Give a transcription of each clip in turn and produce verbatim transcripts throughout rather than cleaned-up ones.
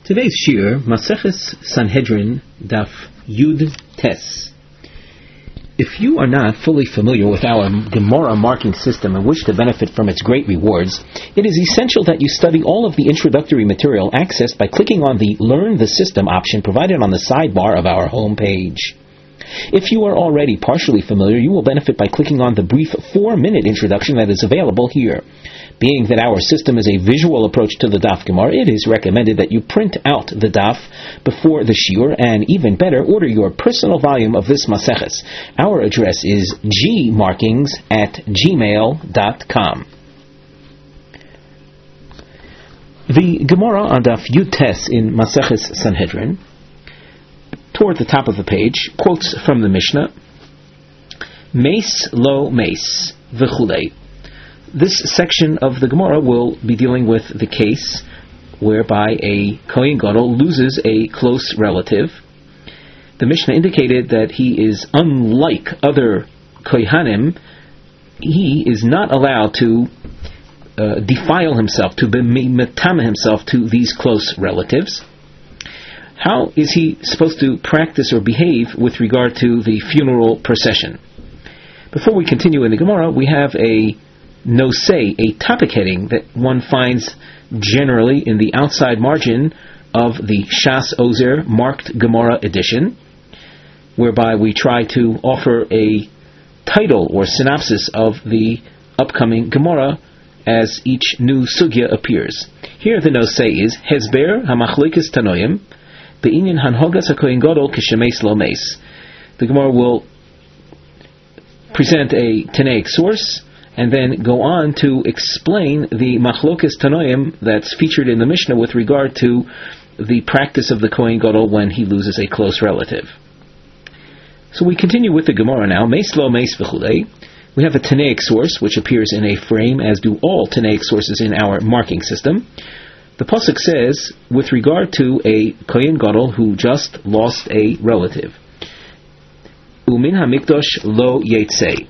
Today's Shir, Maseches Sanhedrin, Daf Yud Tes. If you are not fully familiar with our Gemara marking system and wish to benefit from its great rewards, it is essential that you study all of the introductory material accessed by clicking on the Learn the System option provided on the sidebar of our home page. If you are already partially familiar, you will benefit by clicking on the brief four-minute introduction that is available here. Being that our system is a visual approach to the Daf Gemara, it is recommended that you print out the Daf before the Shiur, and even better, order your personal volume of this Maseches. Our address is gmarkings at gmail dot com. The Gemara on Daf Yud Tes in Maseches Sanhedrin, toward the top of the page, quotes from the Mishnah, Meis lo meis, v'chulei. This section of the Gemara will be dealing with the case whereby a Kohen Gadol loses a close relative. The Mishnah indicated that he is unlike other Kohanim. He is not allowed to uh, defile himself, to bemetame himself to these close relatives. How is he supposed to practice or behave with regard to the funeral procession? Before we continue in the Gemara, we have a nosei, a topic heading that one finds generally in the outside margin of the Shas Ozer marked Gemara edition, whereby we try to offer a title or synopsis of the upcoming Gemara as each new sugya appears. Here the nosei is Hezber HaMachlikas Tanoim Be'inyan Hanhogas HaKohen Gadol Kishemeis Lo Meis. The Gemara will present a Tanaic source and then go on to explain the Machlokas Tanoim that's featured in the Mishnah with regard to the practice of the Kohen Gadol when he loses a close relative. So we continue with the Gemara now. Meis lo meis v'chulei. We have a Tanaic source which appears in a frame, as do all Tanaic sources in our marking system. The pasuk says, with regard to a Kohen Gadol who just lost a relative, Umin hamikdosh lo yetzei.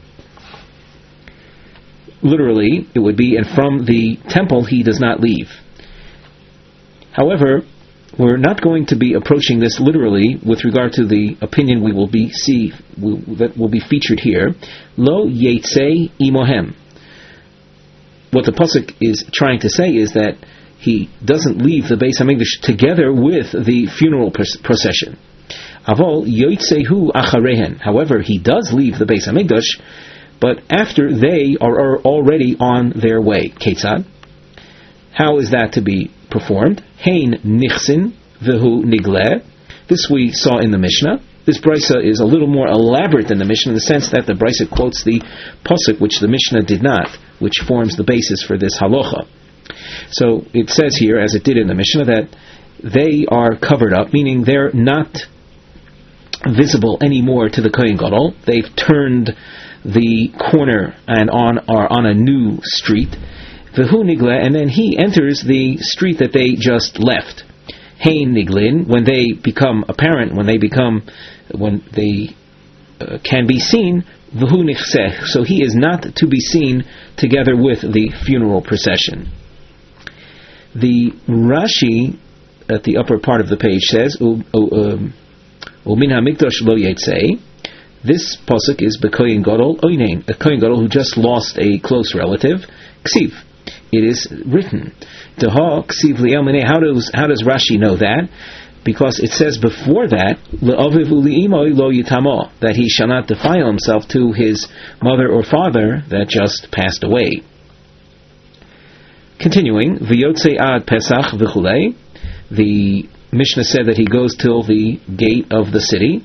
Literally, it would be, and from the temple he does not leave. However, we're not going to be approaching this literally with regard to the opinion we will be see we, that will be featured here. Lo yetzei imohem. What the pasuk is trying to say is that he doesn't leave the Beis Hamikdash together with the funeral procession. Avol yoitzehu acharehen. However, he does leave the Beis Hamikdash, but after they are, are already on their way. Ketzad? How is that to be performed? Hein nichsin v'hu nigleh. This we saw in the Mishnah. This brisa is a little more elaborate than the Mishnah in the sense that the brisa quotes the pasuk which the Mishnah did not, which forms the basis for this halacha. So it says here, as it did in the Mishnah, that they are covered up, meaning they're not visible anymore to the Kohen Gadol. They've turned the corner and on are on a new street, v'hu nigla, and then he enters the street that they just left. Hein niglin, when they become apparent, when they become, when they uh, can be seen, v'hu nichseh, so he is not to be seen together with the funeral procession. The Rashi at the upper part of the page says, umin hamikdash lo yetzei. This pasuk is B'Kohen Gadol Oinein, a Kohen Gadol who just lost a close relative. Ksiv, it is written. Deha Ksiv li'elmenei. How does how does Rashi know that? Because it says before that, le'aviv u'li'imoi lo yitamo, that he shall not defile himself to his mother or father that just passed away. Continuing, v'yotzei ad Pesach v'chulei. The Mishnah said that he goes till the gate of the city.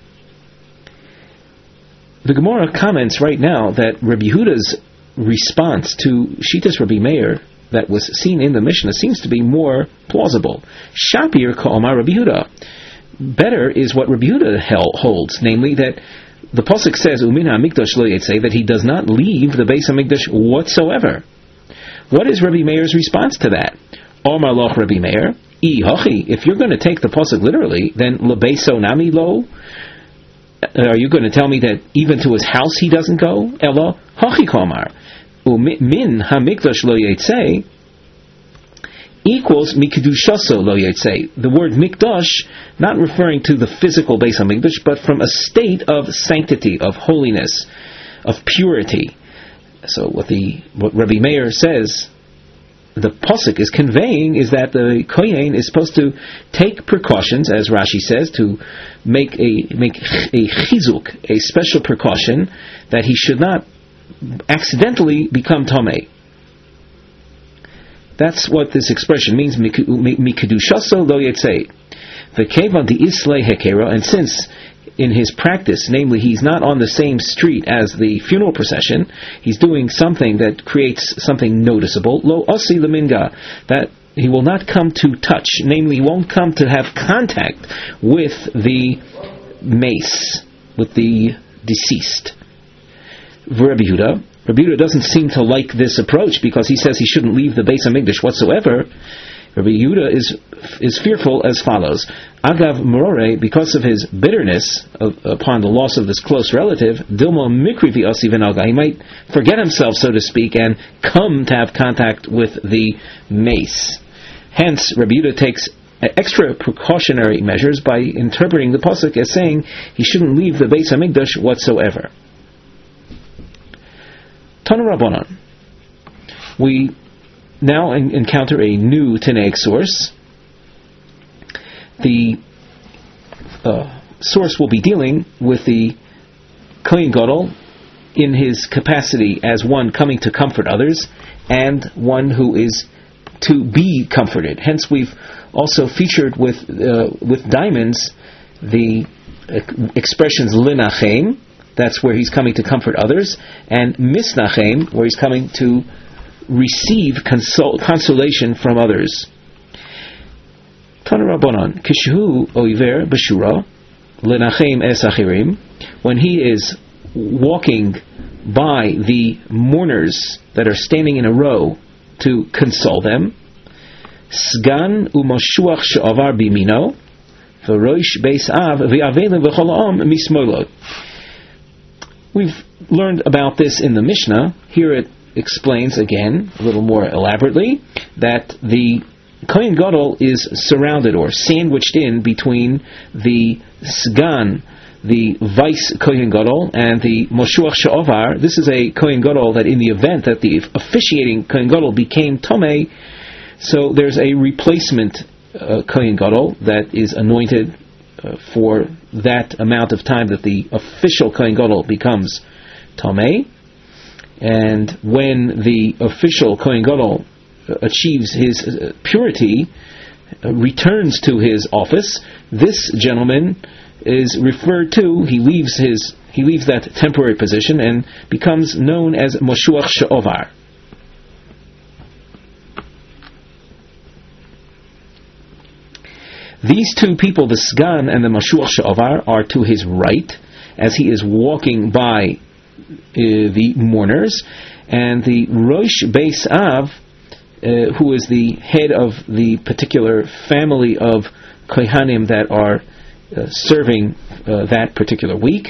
The Gemara comments right now that Rabbi Yehuda's response to Shitas Rabbi Meir that was seen in the Mishnah seems to be more plausible. Shapir ka'omar Rabbi Yehuda. Better is what Rabbi Yehuda holds, namely that the pasuk says Umin hamikdash lo yetzei, that he does not leave the Beis Hamikdash whatsoever. What is Rabbi Meir's response to that? Omar loch Rabbi Meir, I hachi. If you're going to take the pasuk literally, then lebeso nami lo. Are you going to tell me that even to his house he doesn't go? Ella hachi kamar. Min hamikdash lo yetzei. equals mikdushaso lo yetze. The word mikdash, not referring to the physical Beis HaMikdash, but from a state of sanctity, of holiness, of purity. So what the what Rabbi Meir says, the pasuk is conveying, is that the kohen is supposed to take precautions, as Rashi says, to make a make a chizuk, a special precaution, that he should not accidentally become tamei. That's what this expression means. Mikdushaso lo yetzei. V'kevan di islay hekera, and since in his practice, namely, he's not on the same street as the funeral procession, he's doing something that creates something noticeable. Lo osi leminga, that he will not come to touch, namely, he won't come to have contact with the mace, with the deceased. Rabbi Yehuda, Rabbi Yehuda doesn't seem to like this approach, because he says he shouldn't leave the Beis HaMikdash whatsoever. Rabbi Yehuda is is fearful as follows: Agav Morore, because of his bitterness of, upon the loss of this close relative, Dilmo Mikri v'Asi v'Naga, he might forget himself, so to speak, and come to have contact with the mace. Hence, Rabbi Yehuda takes extra precautionary measures by interpreting the pasuk as saying he shouldn't leave the Beis HaMikdash whatsoever. Tana Rabbanan. We now encounter a new Tanaic source. The uh, source will be dealing with the Kohen Gadol in his capacity as one coming to comfort others and one who is to be comforted. Hence, we've also featured with uh, with diamonds the uh, expressions linachem, that's where he's coming to comfort others, and misnachem, where he's coming to receive consol- consolation from others. Tana Rabbanan, kishu oiver b'shura lenachem es achirim, when he is walking by the mourners that are standing in a row to console them, sgan u'moshuach she'avar bimino v'roish beis av v'avelim v'chol ha'am mismoilo. We've learned about this in the Mishnah. Here it explains again, a little more elaborately, that the Kohen Gadol is surrounded or sandwiched in between the Sgan, the Vice Kohen Gadol, and the Moshuach She'ovar. This is a Kohen Gadol that in the event that the officiating Kohen Gadol became Tomei, so there's a replacement uh, Kohen Gadol that is anointed uh, for that amount of time that the official Kohen Gadol becomes Tomei. And when the official Kohen Gadol achieves his uh, purity, uh, returns to his office, this gentleman is referred to, he leaves his he leaves that temporary position and becomes known as Moshuach She'ovar. These two people, the Sgan and the Moshuach She'ovar, are to his right as he is walking by Uh, the mourners, and the Rosh Beis Av, uh, who is the head of the particular family of Kohanim that are uh, serving uh, that particular week.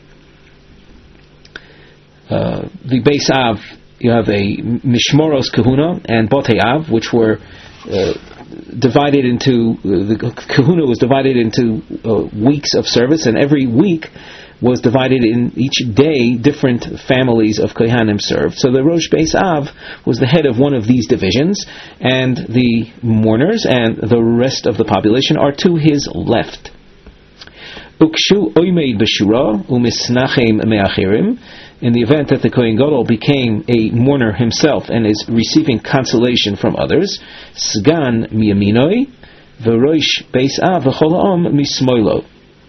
Uh, the Beis Av, you have a Mishmoros Kahuna and Botei Av, which were uh, divided into, uh, the Kahuna was divided into uh, weeks of service, and every week was divided in each day different families of Kohanim served. So the Rosh Beis Av was the head of one of these divisions, and the mourners and the rest of the population are to his left. Ukshu oimeid b'shura umisnachem me'achirim. In the event that the Kohen Gadol became a mourner himself and is receiving consolation from others, Sgan miyaminoi v'Rosh Beis Av v'chol ha'am mismoilo.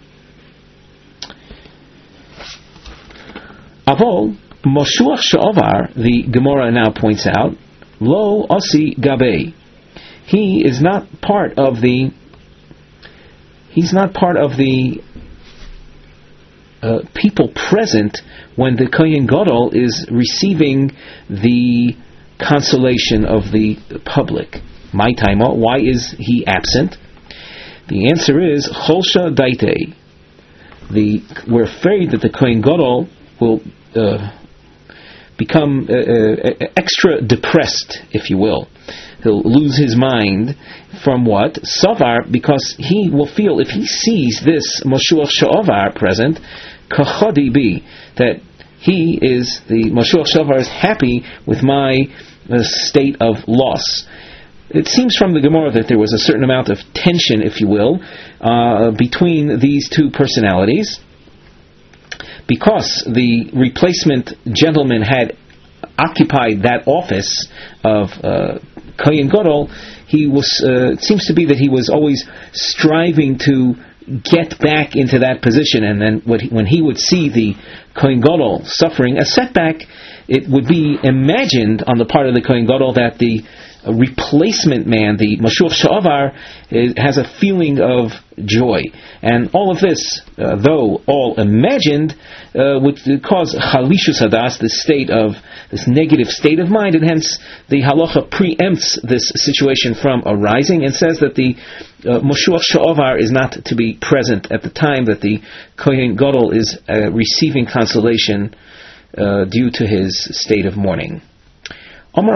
Avol, Moshuach She'ovar, the Gemara now points out, Lo Osi Gabei. He is not part of the he's not part of the uh, people present when the Kohen Gadol is receiving the consolation of the public. My time, why is he absent? The answer is Cholsha Daite. The we're afraid that the Kohen Gadol will uh, become uh, uh, extra depressed, if you will, he'll lose his mind. From what? Savar, because he will feel, if he sees this Moshuach Sha'avar present, Kachadi bi, that he is, the Moshuach Sha'avar is happy with my uh, state of loss. It seems from the Gemara that there was a certain amount of tension, if you will, uh, between these two personalities, because the replacement gentleman had occupied that office of uh, Kohen Gadol. He was. Uh, it seems to be that he was always striving to get back into that position, and then when he, when he would see the Kohen Gadol suffering a setback, it would be imagined on the part of the Kohen Gadol that the a replacement man, the Moshuach Sha'avar, has a feeling of joy. And all of this, uh, though all imagined, uh, would cause Chalishus Hadas, this state of, this negative state of mind, and hence the halacha preempts this situation from arising and says that the uh, Moshuach Sha'avar is not to be present at the time that the Kohen Gadol is uh, receiving consolation uh, due to his state of mourning. From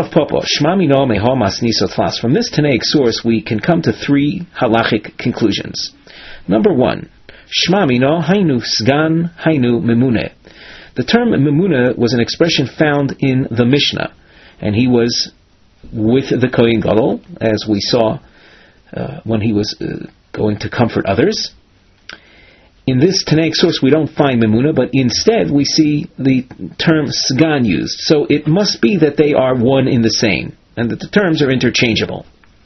this Tanaic source, we can come to three halachic conclusions. Number one, Shma mino hainu sgan hainu memune. The term memune was an expression found in the Mishnah, and he was with the Kohen Gadol, as we saw uh, when he was uh, going to comfort others. In this Tanaic source, we don't find memuna, but instead we see the term sgan used. So it must be that they are one in the same, and that the terms are interchangeable.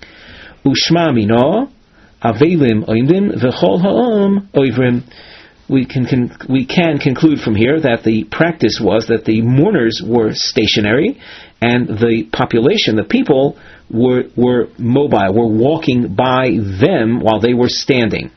Ushma mino avelim oimdim v'chol ha'om oivrim. We can, can we can conclude from here that the practice was that the mourners were stationary, and the population, the people, were were mobile, were walking by them while they were standing.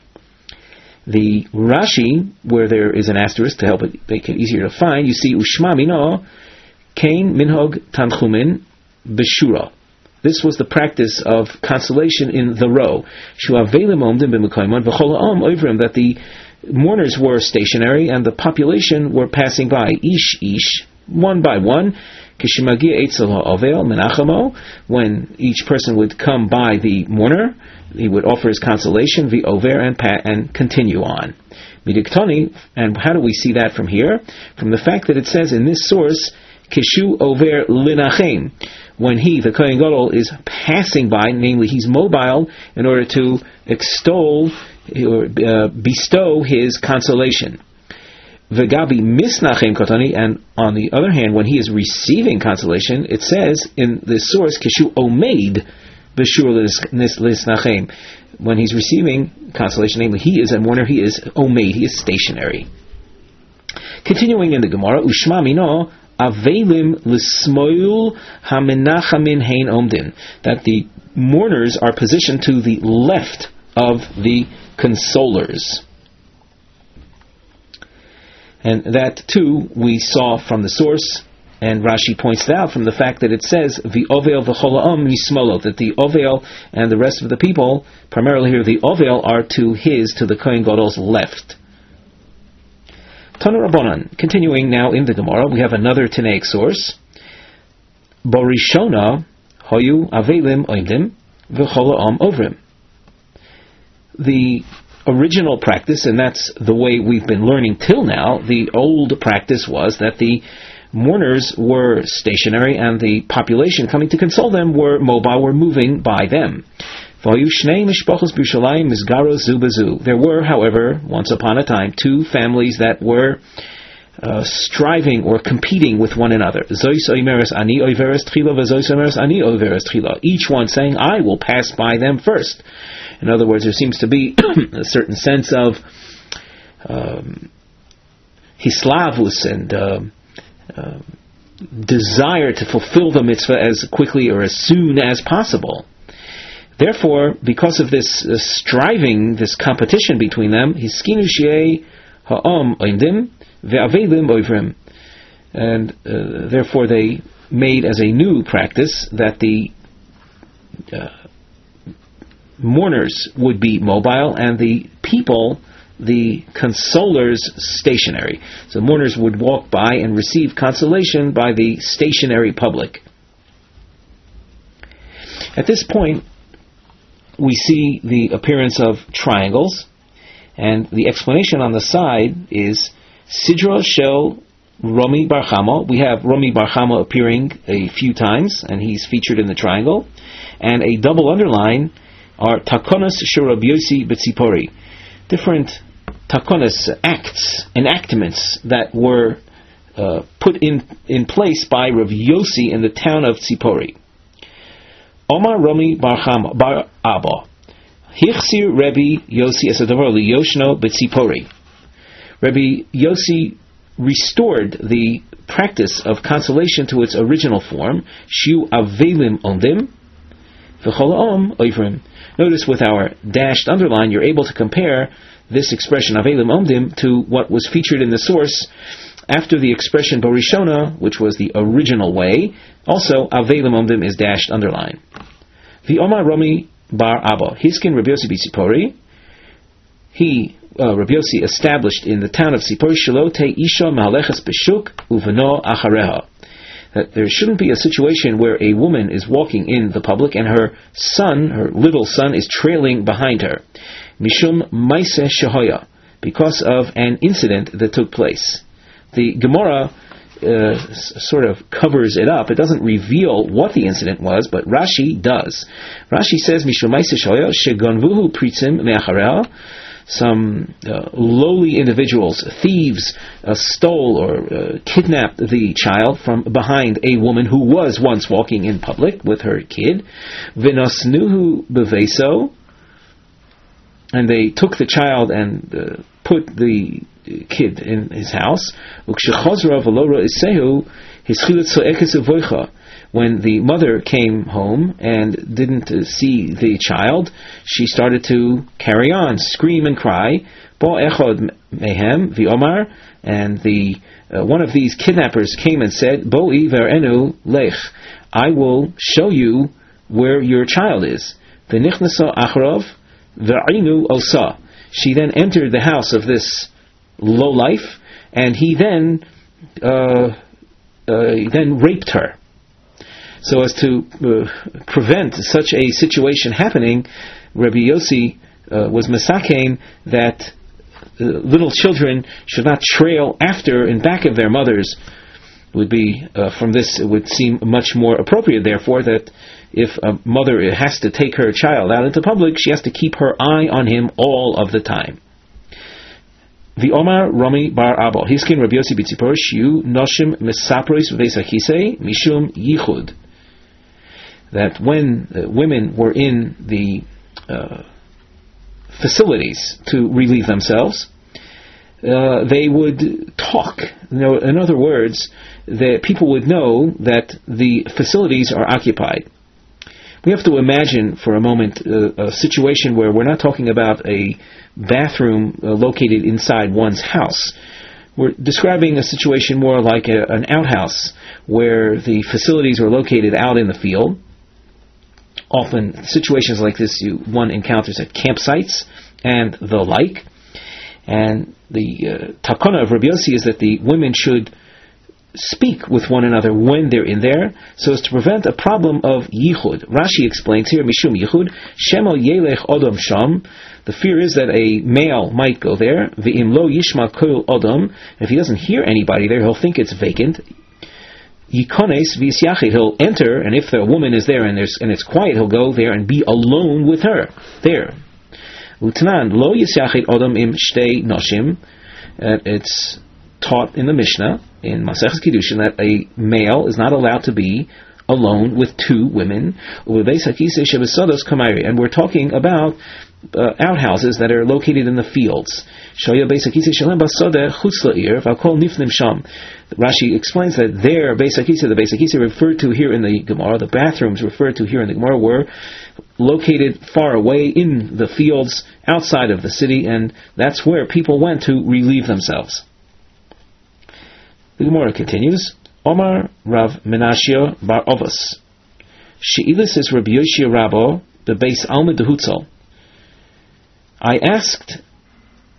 The Rashi, where there is an asterisk to help it make it easier to find, you see Ushma mino kain minhog tanchumin b'shura. This was the practice of consolation in the row. Shuavelim omdim b'mekoymon v'chol ha'om oivrim, that the mourners were stationary and the population were passing by, ish ish, one by one. Kishimagia eitzel ha'ovel menachamo, when each person would come by the mourner, he would offer his consolation, the over, and pa- and continue on. Midiktoni, and how do we see that from here? From the fact that it says in this source, Kishu over linachem, when he, the Kohen Gadol, is passing by, namely he's mobile, in order to extol or uh, bestow his consolation. Vegabi misnachem katani, and on the other hand, when he is receiving consolation, it says in this source, Kishu omeid b'shur lisnachem. When he's receiving consolation, namely he is a mourner, he is omeid, he is stationary. Continuing in the Gemara, Ushma mino avelim l'smoil hamenachamin hein omdin, that the mourners are positioned to the left of the consolers. And that too we saw from the source, and Rashi points it out from the fact that it says the ovel v'chol ha'om mismolo, that the ovel and the rest of the people, primarily here the ovel, are to his, to the Kohen Gadol's left. Tana Rabbanan, continuing now in the Gemara, we have another Tanaic source. Borishona hoyu avelim oimdim v'chol ha'om ovrim. The original practice, and that's the way we've been learning till now, the old practice was that the mourners were stationary and the population coming to console them were mobile, were moving by them. There were, however, once upon a time, two families that were uh, striving or competing with one another. Each one saying, I will pass by them first. In other words, there seems to be a certain sense of um, hislavus and uh, uh, desire to fulfill the mitzvah as quickly or as soon as possible. Therefore, because of this uh, striving, this competition between them, hiskinu shi'ei ha'om oimdim ve'avelim oivrim, and uh, therefore they made as a new practice that the uh, mourners would be mobile and the people, the consolers, stationary. So mourners would walk by and receive consolation by the stationary public. At this point, we see the appearance of triangles, and the explanation on the side is Sidra Shel Romi Bar Chama. We have Romi Bar Chama appearing a few times, and he's featured in the triangle. And a double underline are Takonos Shel Rabbi Yossi B'Tzipori. Different Takonos, acts, enactments that were uh, put in, in place by Rabbi Yossi in the town of Tzipori. Omar Romi Bar Chama Bar Abba. Hichsir Rabbi Yossi Esadavar Liyoshno B'Tzipori. Rabbi Yossi restored the practice of consolation to its original form. Shiu Avelim Ondim V'Chol Oivrim. Notice with our dashed underline, you're able to compare this expression Avelim Omdim to what was featured in the source after the expression Borishona, which was the original way. Also, Avelim Omdim is dashed underline. The Omar Romi Bar Abba, Hiskin Rabbi Yossi B'Tzipori. He, uh, Rabbi Yossi, established in the town of Tzipori, Shilote Isha Ma'alechas B'Shuk Uveno Achareha. That there shouldn't be a situation where a woman is walking in the public and her son, her little son, is trailing behind her. Mishum Maise Shehoya, because of an incident that took place. The Gemara uh, s- sort of covers it up. It doesn't reveal what the incident was, but Rashi does. Rashi says, Mishum Maise Shehoya, Shegonvuhu Pritzim Me'achareha. Some uh, lowly individuals, thieves, uh, stole or uh, kidnapped the child from behind a woman who was once walking in public with her kid. V'nosnuhu beveso, and they took the child and uh, put the kid in his house. Ukshechozra v'lo isehu hischilut so'ekes uvoicha. When the mother came home and didn't uh, see the child, she started to carry on, scream and cry. Bo echod mehem v'omar, and the uh, one of these kidnappers came and said, Boi ver'enu lech, I will show you where your child is. V'nichnasa achrov v'inu osa. She then entered the house of this lowlife, and he then uh, uh, then raped her. So as to uh, prevent such a situation happening, Rabbi Yossi uh, was masakein that uh, little children should not trail after and back of their mothers. Would be uh, from this, it would seem much more appropriate, therefore, that if a mother has to take her child out into public, she has to keep her eye on him all of the time. The Omar Romi Bar Abba Hiskin Rabbi Yossi B'Tzipor Shiu Noshim Mesapros V'Veis Hakisei Mishum Yichud. That when uh, women were in the uh, facilities to relieve themselves, uh, they would talk. You know, in other words, that people would know that the facilities are occupied. We have to imagine for a moment uh, a situation where we're not talking about a bathroom uh, located inside one's house. We're describing a situation more like a, an outhouse where the facilities are located out in the field. Often situations like this you, one encounters at campsites and the like. And the uh, takana of Rabbi Yossi is that the women should speak with one another when they're in there, so as to prevent a problem of yichud. Rashi explains here, Mishum yichud, Shemo yelech odom sham. The fear is that a male might go there, V'im lo yishma kol odom. If he doesn't hear anybody there, he'll think it's vacant. Yikones v'yisyachid, he'll enter, and if the woman is there and there's and it's quiet, he'll go there and be alone with her there. Utnan lo yisyachid odom im shtei noshim. It's taught in the Mishnah in Maseches Kiddushin that a male is not allowed to be alone with two women. And we're talking about uh, outhouses that are located in the fields. Rashi explains that their Beis HaKisei, the Beis HaKisei referred to here in the Gemara, the bathrooms referred to here in the Gemara, were located far away in the fields outside of the city, and that's where people went to relieve themselves. The Gemara continues, Omar Rav Menashia Bar Ovos, She'ilis is Rabbi Yoshia Rabbo, the Beis Alma de Hutzal. I asked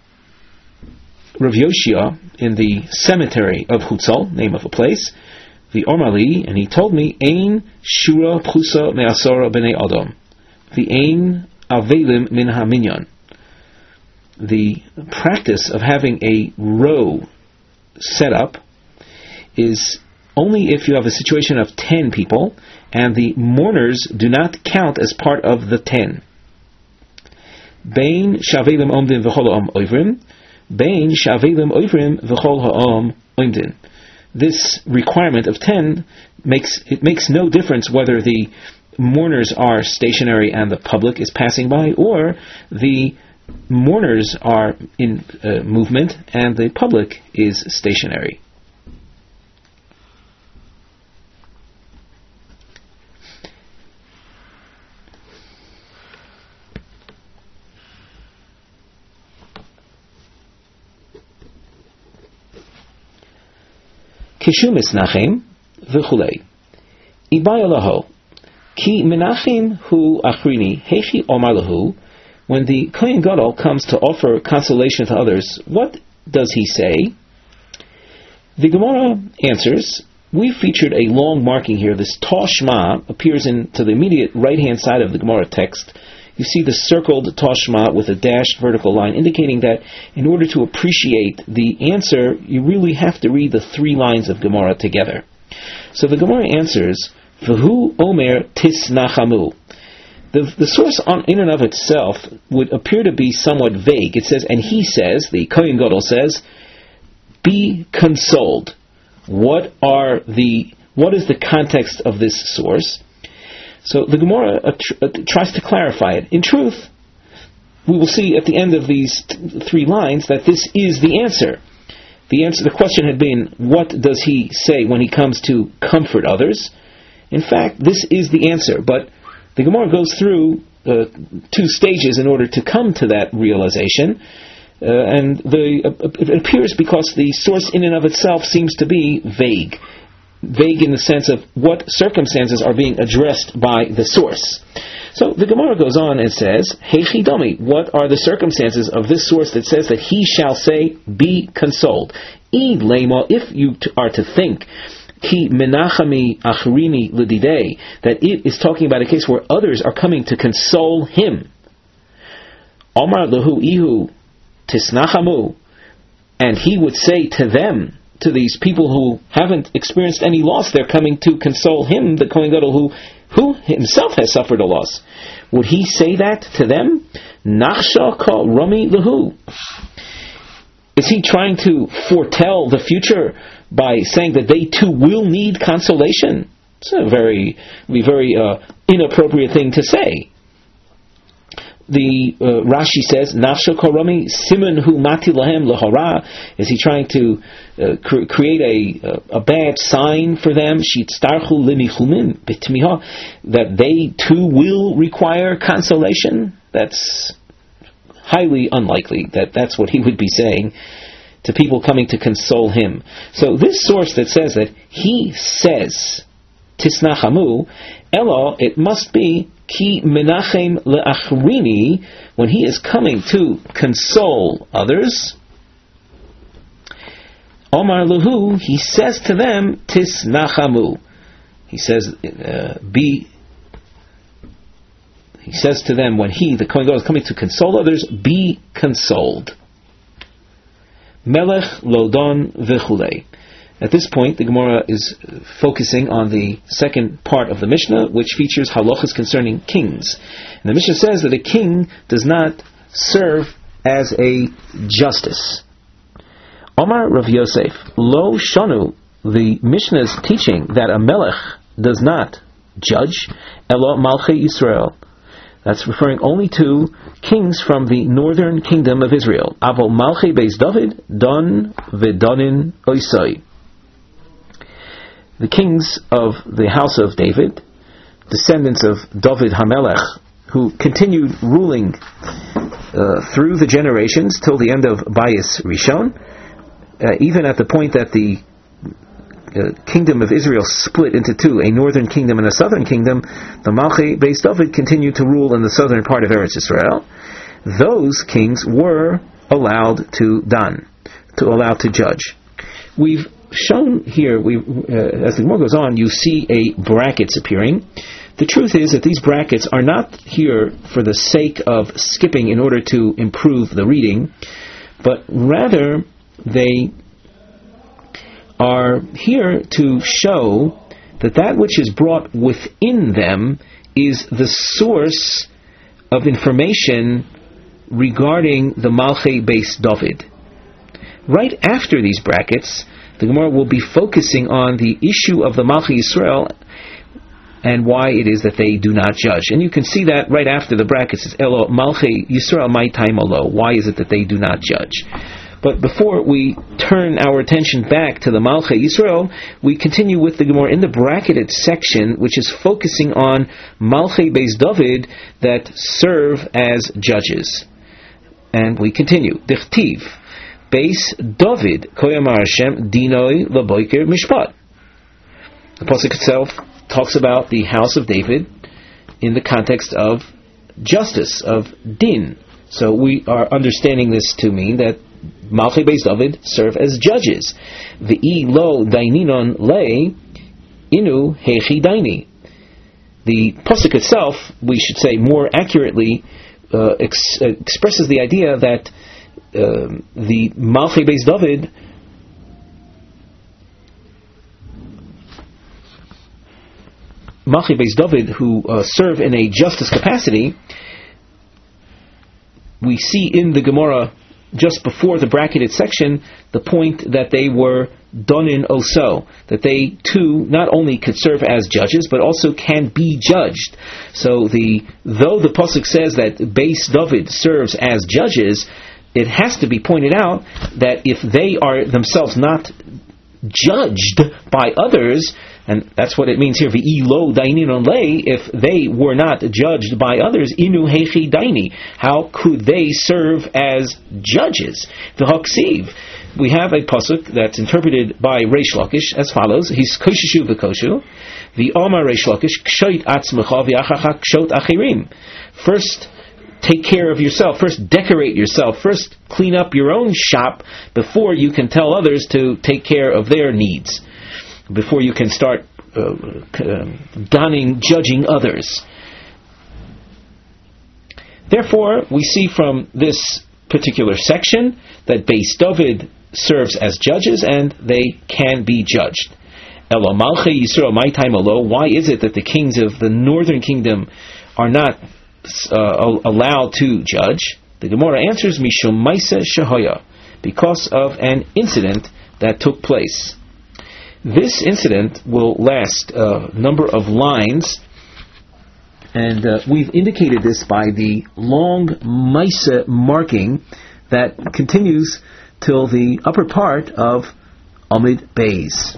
Rav Yoshia in the cemetery of Hutzal, name of a place, The Omali, and he told me, Ein shura pchusa me'asora b'nei Adam. The Ein avelim min haminyan. The practice of having a row set up is only if you have a situation of ten people, and the mourners do not count as part of the ten. Bein shavelim omdin v'chol ha'am oivrim, bein shavelim oivrim v'chol ha'am omdin. This requirement of ten makes it makes no difference whether the mourners are stationary and the public is passing by, or the mourners are in uh, movement and the public is stationary. Kishu misnachim v'chulei. Ibaya laho. Ki menachim hu achrini hechi omar lahu. When the Kohen Gadol comes to offer consolation to others, what does he say? The Gemara answers, we featured a long marking here. This Toshma appears in to the immediate right-hand side of the Gemara text. You see the circled Toshma with a dashed vertical line, indicating that in order to appreciate the answer, you really have to read the three lines of Gemara together. So the Gemara answers, V'hu omer tisnachamu. The, the source on, in and of itself would appear to be somewhat vague. It says, and he says, the Kohen Gadol says, be consoled. What are the, what is the context of this source? So the Gemara uh, tr- uh, tries to clarify it. In truth, we will see at the end of these t- three lines that this is the answer. The answer. The question had been, what does he say when he comes to comfort others? In fact, this is the answer. But the Gemara goes through uh, two stages in order to come to that realization. Uh, and the, uh, it appears because the source in and of itself seems to be vague. Vague in the sense of what circumstances are being addressed by the source. So the Gemara goes on and says, Heichi Domi, what are the circumstances of this source that says that he shall say, be consoled? I lema, if you t- are to think, Ki menachami achrini l'didei, that it is talking about a case where others are coming to console him. Omar lehu ihu tisnachamu, and he would say to them, to these people who haven't experienced any loss, they're coming to console him, the Kohen Gadol, who, who himself has suffered a loss. Would he say that to them? Nachsha ka rami lehu. Is he trying to foretell the future by saying that they too will need consolation? It's a very, be very uh, inappropriate thing to say. The uh, Rashi says, "Nafsho korami siman hu mati lahem lahara." Is he trying to uh, cr- create a, a a bad sign for them? Shitztarchu limichumin bitmiha, that they too will require consolation. That's highly unlikely. That that's what he would be saying to people coming to console him. So this source that says that he says tisnachamu, elo, it must be ki menachem leachrini, when he is coming to console others. Omar lehu, he says to them tisnachamu. He says, uh, be. He says to them when he, the Kohen Gadol, is coming to console others, be consoled. Melech lodon v'chulei. At this point, the Gemara is focusing on the second part of the Mishnah, which features halachas concerning kings. And the Mishnah says that a king does not serve as a justice. Omar Rav Yosef, lo shanu, the Mishnah is teaching that a melech does not judge, elo malchei Yisrael. That's referring only to kings from the northern kingdom of Israel. Avol malchei beis David, don v'donin oisai. The kings of the house of David, descendants of David HaMelech, who continued ruling uh, through the generations till the end of Bayis Rishon, uh, even at the point that the uh, kingdom of Israel split into two, a northern kingdom and a southern kingdom, the Malchei Beis David continued to rule in the southern part of Eretz Yisrael. Those kings were allowed to dan, to allow to judge. We've shown here, we, uh, as the Gemara goes on, you see a brackets appearing. The truth is that these brackets are not here for the sake of skipping in order to improve the reading, but rather they are here to show that that which is brought within them is the source of information regarding the Malchei Beis David. Right after these brackets, the Gemara will be focusing on the issue of the Malchei Yisrael and why it is that they do not judge. And you can see that right after the brackets. It's Elo Malchei Yisrael Mai Taim Olo. Why is it that they do not judge? But before we turn our attention back to the Malchei Yisrael, we continue with the Gemara in the bracketed section, which is focusing on Malchei Beis David that serve as judges. And we continue. Dichtiv Beis David Koyamar Hashem Dinoi Laboiker Mishpat. The pasuk itself talks about the house of David in the context of justice, of din. So we are understanding this to mean that Malchei Beis David serve as judges. V'i lo daininon le inu hechi daini. The pasuk itself, we should say more accurately, uh, ex- expresses the idea that uh, the Malchei Beis David Malchei Beis David who uh, serve in a justice capacity, we see in the Gemara just before the bracketed section the point that they were donin oso, that they too not only could serve as judges but also can be judged. So the though the pasuk says that Beis David serves as judges, it has to be pointed out that if they are themselves not judged by others, and that's what it means here, v'i lo daininon le, if they were not judged by others, inu hechi daini, how could they serve as judges? The haksiv, we have a pasuk that's interpreted by Reish Lakish as follows: He's koshishu v'koshu, the Omar Reish Lakish kshoit atzmecha v'achacha kshot achirim. First, take care of yourself. First, decorate yourself. First, clean up your own shop before you can tell others to take care of their needs. Before you can start uh, uh, donning, judging others. Therefore, we see from this particular section that Beis David serves as judges and they can be judged. Elo Malchei Yisrael Mai Taim Olo. Why is it that the kings of the northern kingdom are not uh, allowed to judge? The Gemara answers, Mishum Maisa Shehoya, because of an incident that took place. This incident will last a number of lines, and uh, we've indicated this by the long Maisa marking that continues till the upper part of Amid Beis.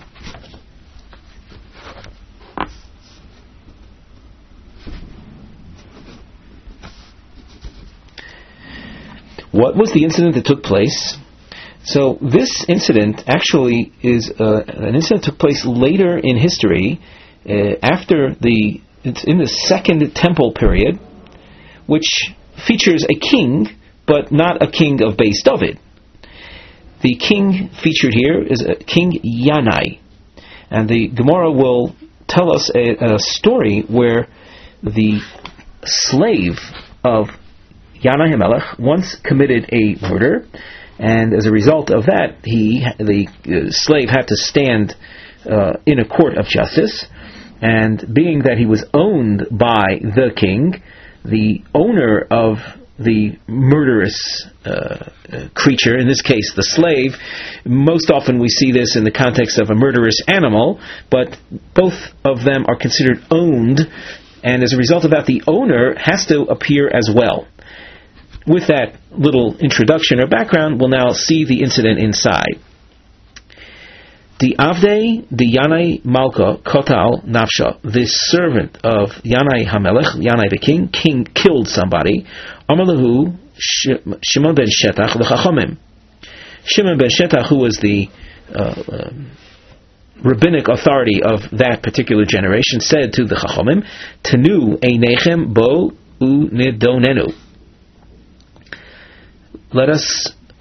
What was the incident that took place? So this incident actually is uh, an incident that took place later in history, uh, after the it's in the second temple period, which features a king, but not a king of Beis David. The king featured here is uh, King Yanai, and the Gemara will tell us a, a story where the slave of Yanai HaMelech once committed a murder. And as a result of that, he, the uh, slave, had to stand uh, in a court of justice. And being that he was owned by the king, the owner of the murderous uh, uh, creature, in this case the slave, most often we see this in the context of a murderous animal, but both of them are considered owned, and as a result of that, the owner has to appear as well. With that little introduction or background, we'll now see the incident inside. The Avdei, the Yanai Malka, Kotal Nafsha, this servant of Yanai HaMelech, Yanai the king, king killed somebody. Amalahu Shimon ben Shetach l'Chachamim. Shimon ben Shetach, who was the uh, uh, rabbinic authority of that particular generation, said to the Chachamim, Tenu einechem bo u nidonenu. Let us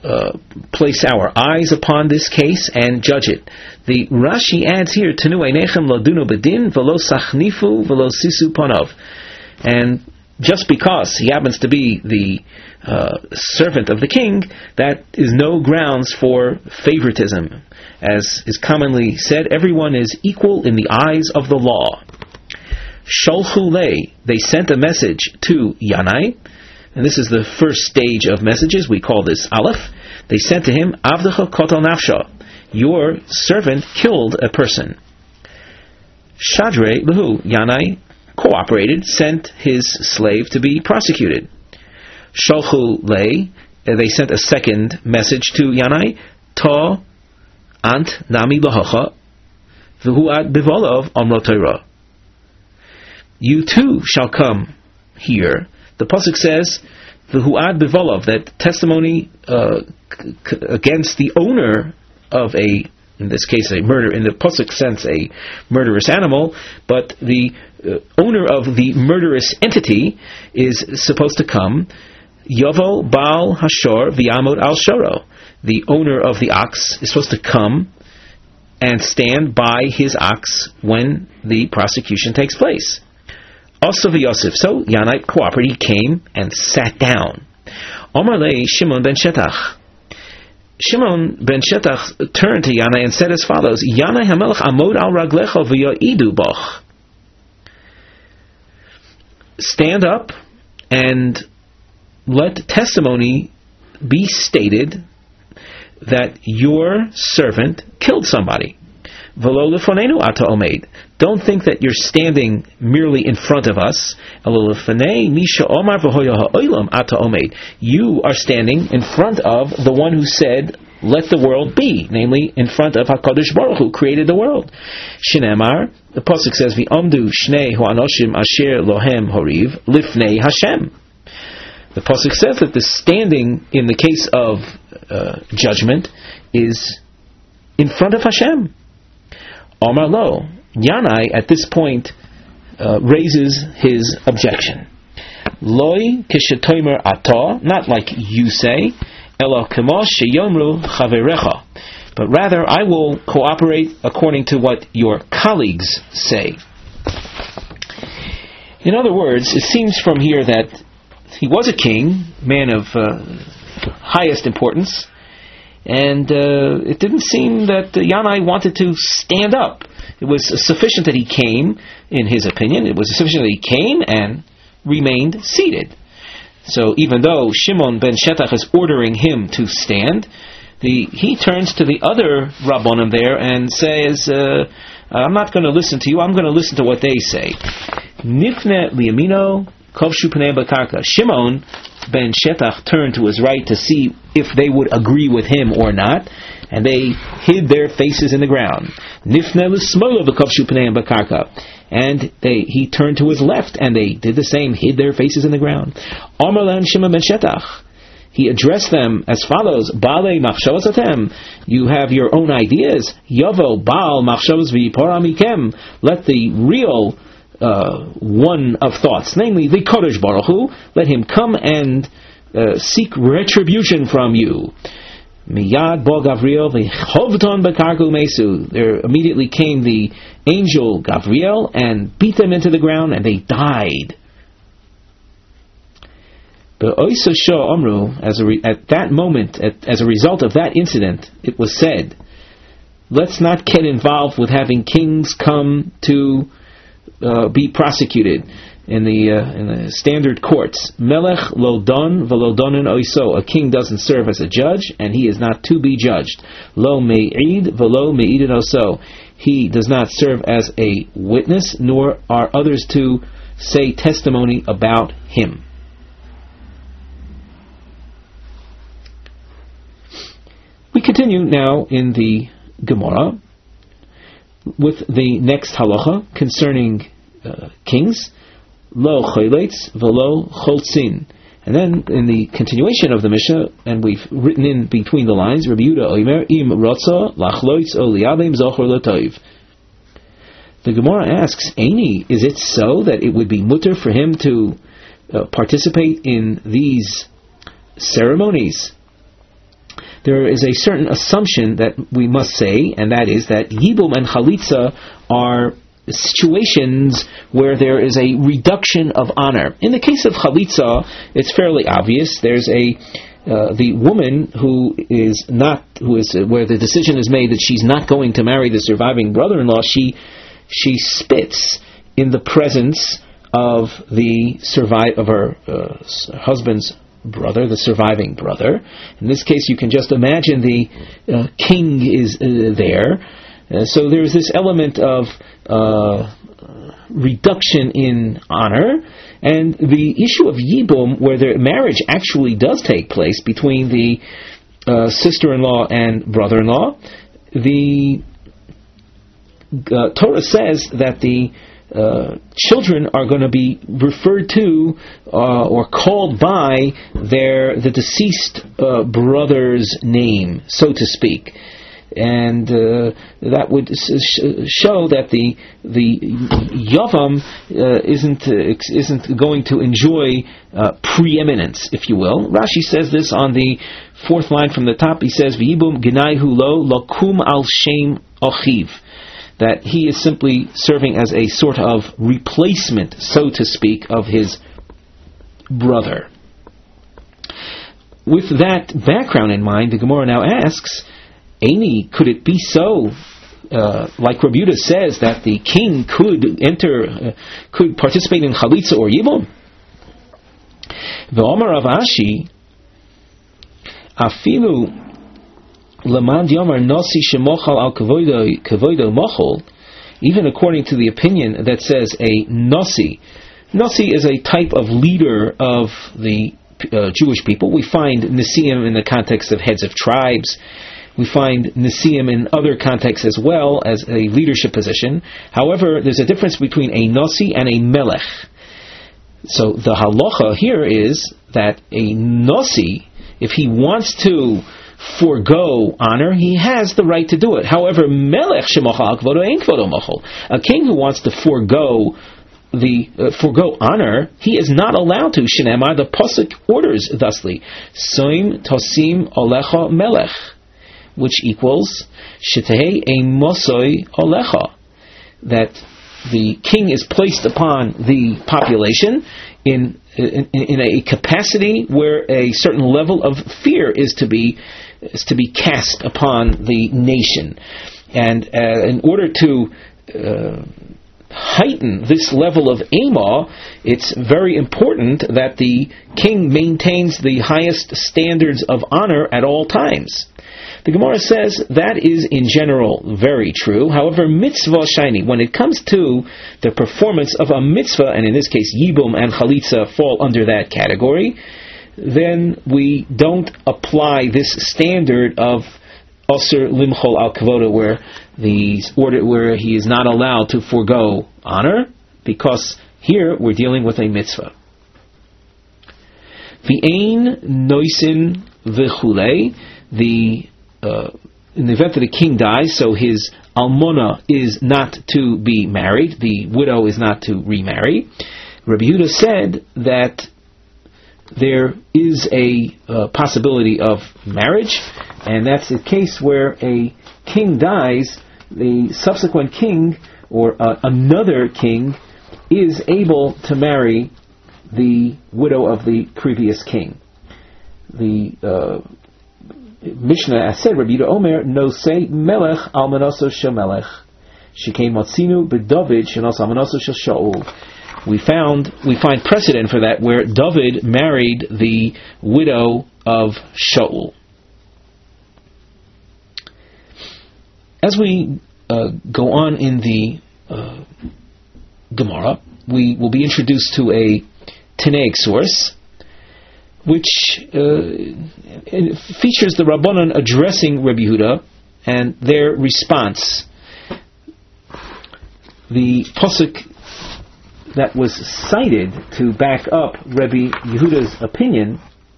uh, place our eyes upon this case and judge it. The Rashi adds here, Tenu einechem lo dunu bedin velo sachnifu velo sisu panov. And just because he happens to be the uh, servant of the king, that is no grounds for favoritism. As is commonly said, everyone is equal in the eyes of the law. Sholchu lei, they sent a message to Yanai, and this is the first stage of messages. We call this Aleph. They sent to him, Avdecha kotel nafsha, your servant killed a person. Shadre lehu, Yanai cooperated, sent his slave to be prosecuted. Sholchu lei, they sent a second message to Yanai, Ta ant nami lahacha, v'hu ad bivolov amro Torah. You too shall come here. The pasuk says, "V'hu ad bivolov," that testimony uh, c- against the owner of a, in this case, a murder, in the pasuk sense, a murderous animal, but the uh, owner of the murderous entity is supposed to come. Yovo Baal Hashor v'yamod al shoro. The owner of the ox is supposed to come and stand by his ox when the prosecution takes place. Also v'Yosef, so Yanai cooperated, he came and sat down. Omar lei Shimon ben Shetach. Shimon ben Shetach turned to Yanai and said as follows, Yanai hamelech amod al raglecha v'yo'idu boch. Stand up and let testimony be stated that your servant killed somebody. V'lo lefonenu ata omed. Don't think that you're standing merely in front of us. You are standing in front of the one who said, let the world be, namely in front of HaKadosh Baruch Hu, who created the world. Shinemar, the pasuk says, V'omdu shnei ho'anoshim asher lohem horiv lifnei Hashem. The pasuk says that the standing in the case of uh, judgment is in front of Hashem. Omar lo. Yanai, at this point, uh, raises his objection. Loi kishetoimer ata, not like you say, elo kemo sheyomru chaverecha, but rather I will cooperate according to what your colleagues say. In other words, it seems from here that he was a king, man of uh, highest importance, and uh, it didn't seem that uh, Yanai wanted to stand up. It was sufficient that he came, in his opinion, it was sufficient that he came and remained seated. So even though Shimon ben Shetach is ordering him to stand, the, he turns to the other Rabbonim there and says, uh, I'm not going to listen to you, I'm going to listen to what they say. Nifne liyamino kovshu pnei bakarka. Shimon ben Shetach turned to his right to see if they would agree with him or not, and they hid their faces in the ground. Nifne l'smola v'kovshu pnei bakarka. And they, he turned to his left, and they did the same, hid their faces in the ground. Amar lehem Shimon ben Shetach. He addressed them as follows: Baalei machshavos atem. You have your own ideas. Yavo Baal machshavos v'yipora mikem. Let the real uh, one of thoughts, namely the Kodesh Baruch Hu, let him come and uh, seek retribution from you. Miyad bo Gavriel v'chovton bekarku mesu. There immediately came the angel Gavriel and beat them into the ground, and they died. But Oisa Shah Amru, as a re- at that moment, at, as a result of that incident, it was said, let's not get involved with having kings come to uh, be prosecuted in the uh, in the standard courts. Melech lo don v'lo donin oiso. A king doesn't serve as a judge, and he is not to be judged. Lo me'id v'lo me'idin oso. He does not serve as a witness, nor are others to say testimony about him. We continue now in the Gemara with the next halacha concerning uh, kings. Lo choletz v'lo choltzin. And then in the continuation of the Mishnah, and we've written in between the lines, Rabbi Yehuda Omer im rotza lachloitz o liabim zochor latoiv. The Gemara asks, Eini, is it so that it would be mutter for him to uh, participate in these ceremonies there is a certain assumption that we must say, and that is that Yibum and Chalitza are situations where there is a reduction of honor. In the case of Chalitza, it's fairly obvious. There's a uh, the woman who is not, who is uh, where the decision is made that she's not going to marry the surviving brother-in-law. She she spits in the presence of the survive of her uh, husband's brother, the surviving brother. In this case, you can just imagine the uh, king is uh, there. Uh, so there's this element of uh, reduction in honor, and the issue of Yibum, where the marriage actually does take place between the uh, sister-in-law and brother-in-law. The uh, Torah says that the uh, children are going to be referred to uh, or called by their the deceased uh, brother's name, so to speak. And uh, that would sh- show that the the Yavam uh, isn't uh, isn't going to enjoy uh, preeminence, if you will. Rashi says this on the fourth line from the top. He says, "V'yibum gnaihu lo lakum al shem achiv," that he is simply serving as a sort of replacement, so to speak, of his brother. With that background in mind, the Gemara now asks, Amy, could it be so, uh, like Rabbi Yehuda says, that the king could enter, uh, could participate in Chalitza or Yibum? V'omar Rav Ashi, afilu lemad yomar nosi shemochal al kavoido mochol, even according to the opinion that says a nosi. Nosi is a type of leader of the uh, Jewish people. We find Nesiim in the context of heads of tribes. We find Nesiim in other contexts as well as a leadership position. However, there's a difference between a Nasi and a Melech. So the halacha here is that a Nasi, if he wants to forego honor, he has the right to do it. However, Melech shemochal kvodo ein kvodo mochol, a king who wants to forego the uh, forego honor, he is not allowed to. Shneimar, the pasuk orders thusly, Soim tosim olecha melech, which equals Shetehei ein mosoi olecha, that the king is placed upon the population in, in in a capacity where a certain level of fear is to be is to be cast upon the nation, and uh, in order to uh, heighten this level of Amah, it's very important that the king maintains the highest standards of honor at all times. The Gemara says that is in general very true. However, mitzvah shiny, when it comes to the performance of a mitzvah, and in this case Yibum and Chalitza fall under that category, then we don't apply this standard of Osir limchol al kavoda, where the order where he is not allowed to forego honor, because here we're dealing with a mitzvah. V'ein noisin v'chulei, the uh, in the event that a king dies, so his almona is not to be married, the widow is not to remarry. Rabbi Yehuda said that there is a uh, possibility of marriage, and that's the case where a king dies, the subsequent king or uh, another king is able to marry the widow of the previous king. The uh, Mishnah said, Rabbi Yehuda Omer, no say melech almanoso shel melech, shekei motzinu b'David shenos almanoso shel Shaul. We found we find precedent for that, where David married the widow of Shaul. As we uh, go on in the uh, Gemara, we will be introduced to a Tanaic source, which uh, features the Rabbanan addressing Rabbi Yehuda and their response. The pasuk that was cited to back up Rabbi Yehuda's opinion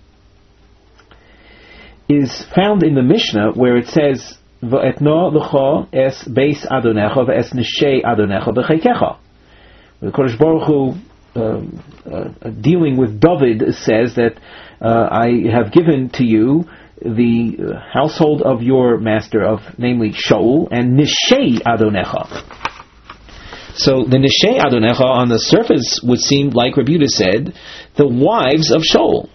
is found in the Mishnah, where it says, "Va'etno l'cho es beis adonecha ve'es neshei adonecha b'cheikecha." The Kodesh Baruch Hu, um, uh, dealing with David, says that uh, I have given to you the household of your master, of namely Shaul, and Nishei Adonecha. So the Nishei Adonecha on the surface would seem, like Rabbi Yehuda said, the wives of Shaul.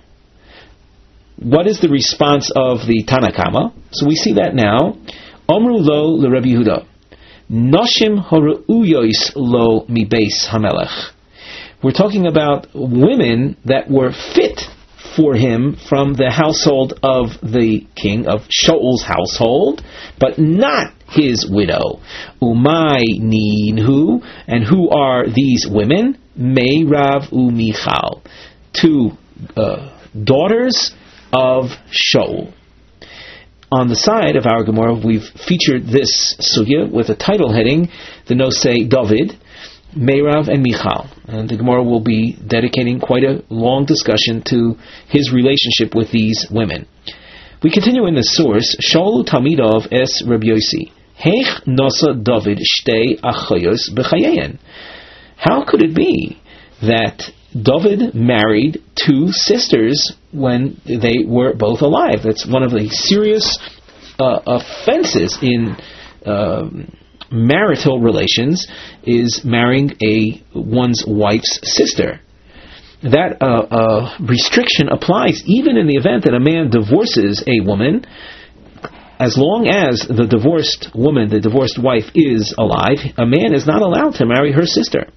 What is the response of the Tanakama? So we see that now. Omru lo le Rabbi Yehuda, Noshim haru'uyois lo mi beis hamelech. We're talking about women that were fit for him from the household of the king, of Shaul's household, but not his widow. Umay ninhu, and who are these women? Meirav umichal, two uh, daughters of Shaul. On the side of our Gemara, we've featured this sugya with a title heading, the Nosei David, Meirav and Michal. And the Gemara will be dedicating quite a long discussion to his relationship with these women. We continue in the source, Shaul Talmidov es Rabbi Yossi, Heich nosa David shtei achayos b'chayein. How could it be that David married two sisters when they were both alive? That's one of the serious uh, offenses in uh, marital relations, is marrying a one's wife's sister. That uh, uh, restriction applies even in the event that a man divorces a woman. As long as the divorced woman, the divorced wife, is alive, a man is not allowed to marry her sister.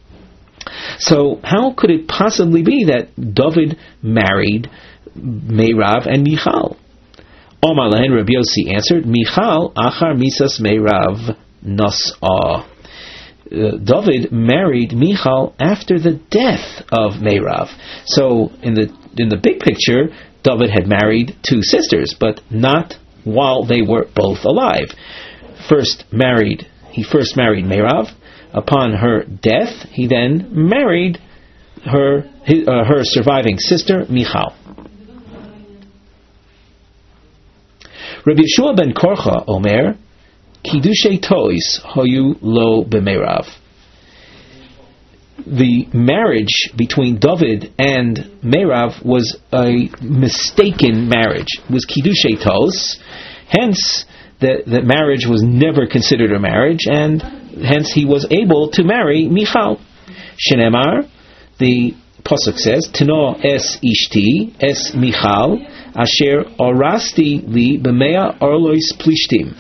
So how could it possibly be that David married Meirav and Michal? Omar lehen, Rabbi Yossi answered, Michal achar misas Meirav nas'ah. Uh, David married Michal after the death of Meirav. So in the in the big picture, David had married two sisters, but not while they were both alive. First married, he first married Meirav. Upon her death, he then married her his, uh, her surviving sister, Michal. Rabbi Yeshua ben Korcha Omer, Kiddushay Tois Hoyu Lo B'Meirav. The marriage between David and Meirav was a mistaken marriage. It was Kiddushay Tois, hence the, the marriage was never considered a marriage, and hence he was able to marry Michal. Shenemar, the pasuk says, Tino es ishti es Michal asher orasti li b'mea orlois plishtim.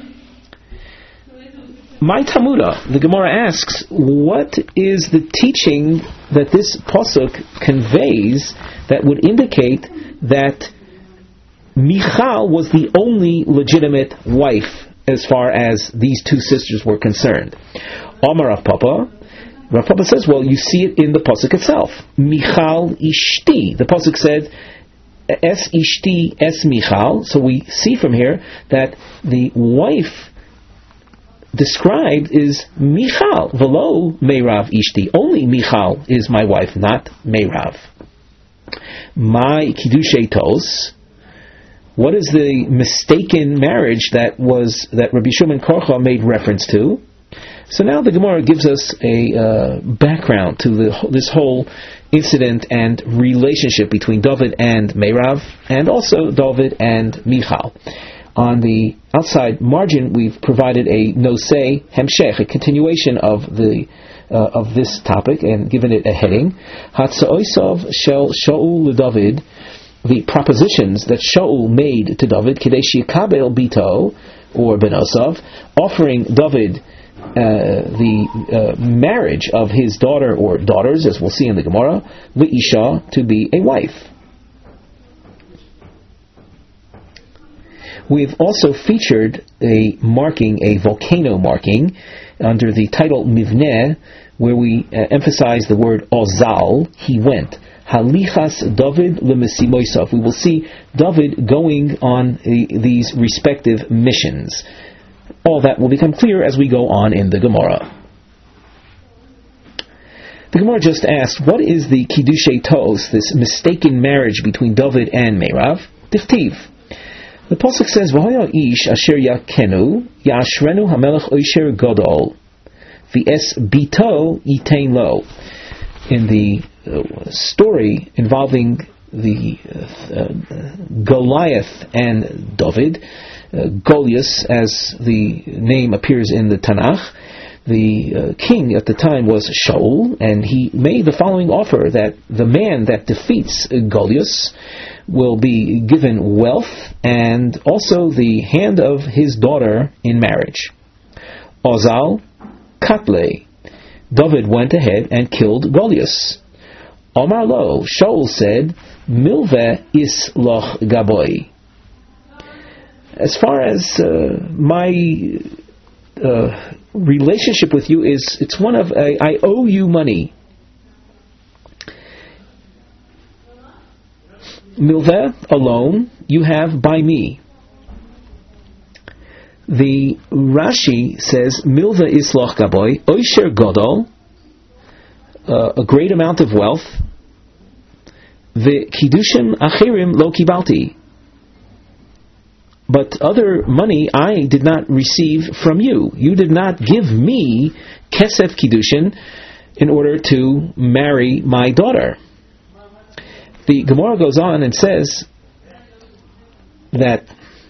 My Tamuda, the Gemara asks, what is the teaching that this pasuk conveys that would indicate that Michal was the only legitimate wife as far as these two sisters were concerned? Omar Rav Papa, Rav Papa says, well, you see it in the pasuk itself. Michal ishti. The pasuk said, es ishti es Michal. So we see from here that the wife described is Michal, velo Meirav ishti. Only Michal is my wife, not Meirav. My Kiddushay Tos. What is the mistaken marriage that was that Rabbi Shimon Korcha made reference to? So now the Gemara gives us a uh, background to the, this whole incident and relationship between David and Meirav, and also David and Michal. On the outside margin, we've provided a nosei hemshech, a continuation of the uh, of this topic, and given it a heading. Hatza'osav shel Shaul leDavid, the propositions that Shaul made to David, Kadesh Yikabel Bito or Benosav, offering David uh, the uh, marriage of his daughter or daughters, as we'll see in the Gemara, Leisha, to be a wife. We've also featured a marking, a volcano marking, under the title Mivneh, where we uh, emphasize the word Ozal, he went. Halichas David lemesimoisav. We will see David going on a, these respective missions. All that will become clear as we go on in the Gemara. The Gemara just asked, what is the Kiddushay Tos, this mistaken marriage between David and Meirav? Diftiv. The pasuk says, "V'hoya ish asher yakenu yashrenu hamelech oisher gadol v'es bito yitain lo." In the uh, story involving the uh, Goliath and David. Uh, Goliath, as the name appears in the Tanakh, the uh, king at the time was Shaul, and he made the following offer, that the man that defeats Goliath will be given wealth and also the hand of his daughter in marriage. Ozal Katle. David went ahead and killed Goliath. Omar lo, Shaul said, Milveh is loch gaboy. As far as uh, my uh, relationship with you is, it's one of, I, I owe you money. Milveh, alone, you have by me. The Rashi says, Milveh is loch gaboy, oisher godol, uh, a great amount of wealth, the kiddushim achirim lo kibalti, but other money I did not receive from you. You did not give me kesef kiddushin in order to marry my daughter. The Gemara goes on and says that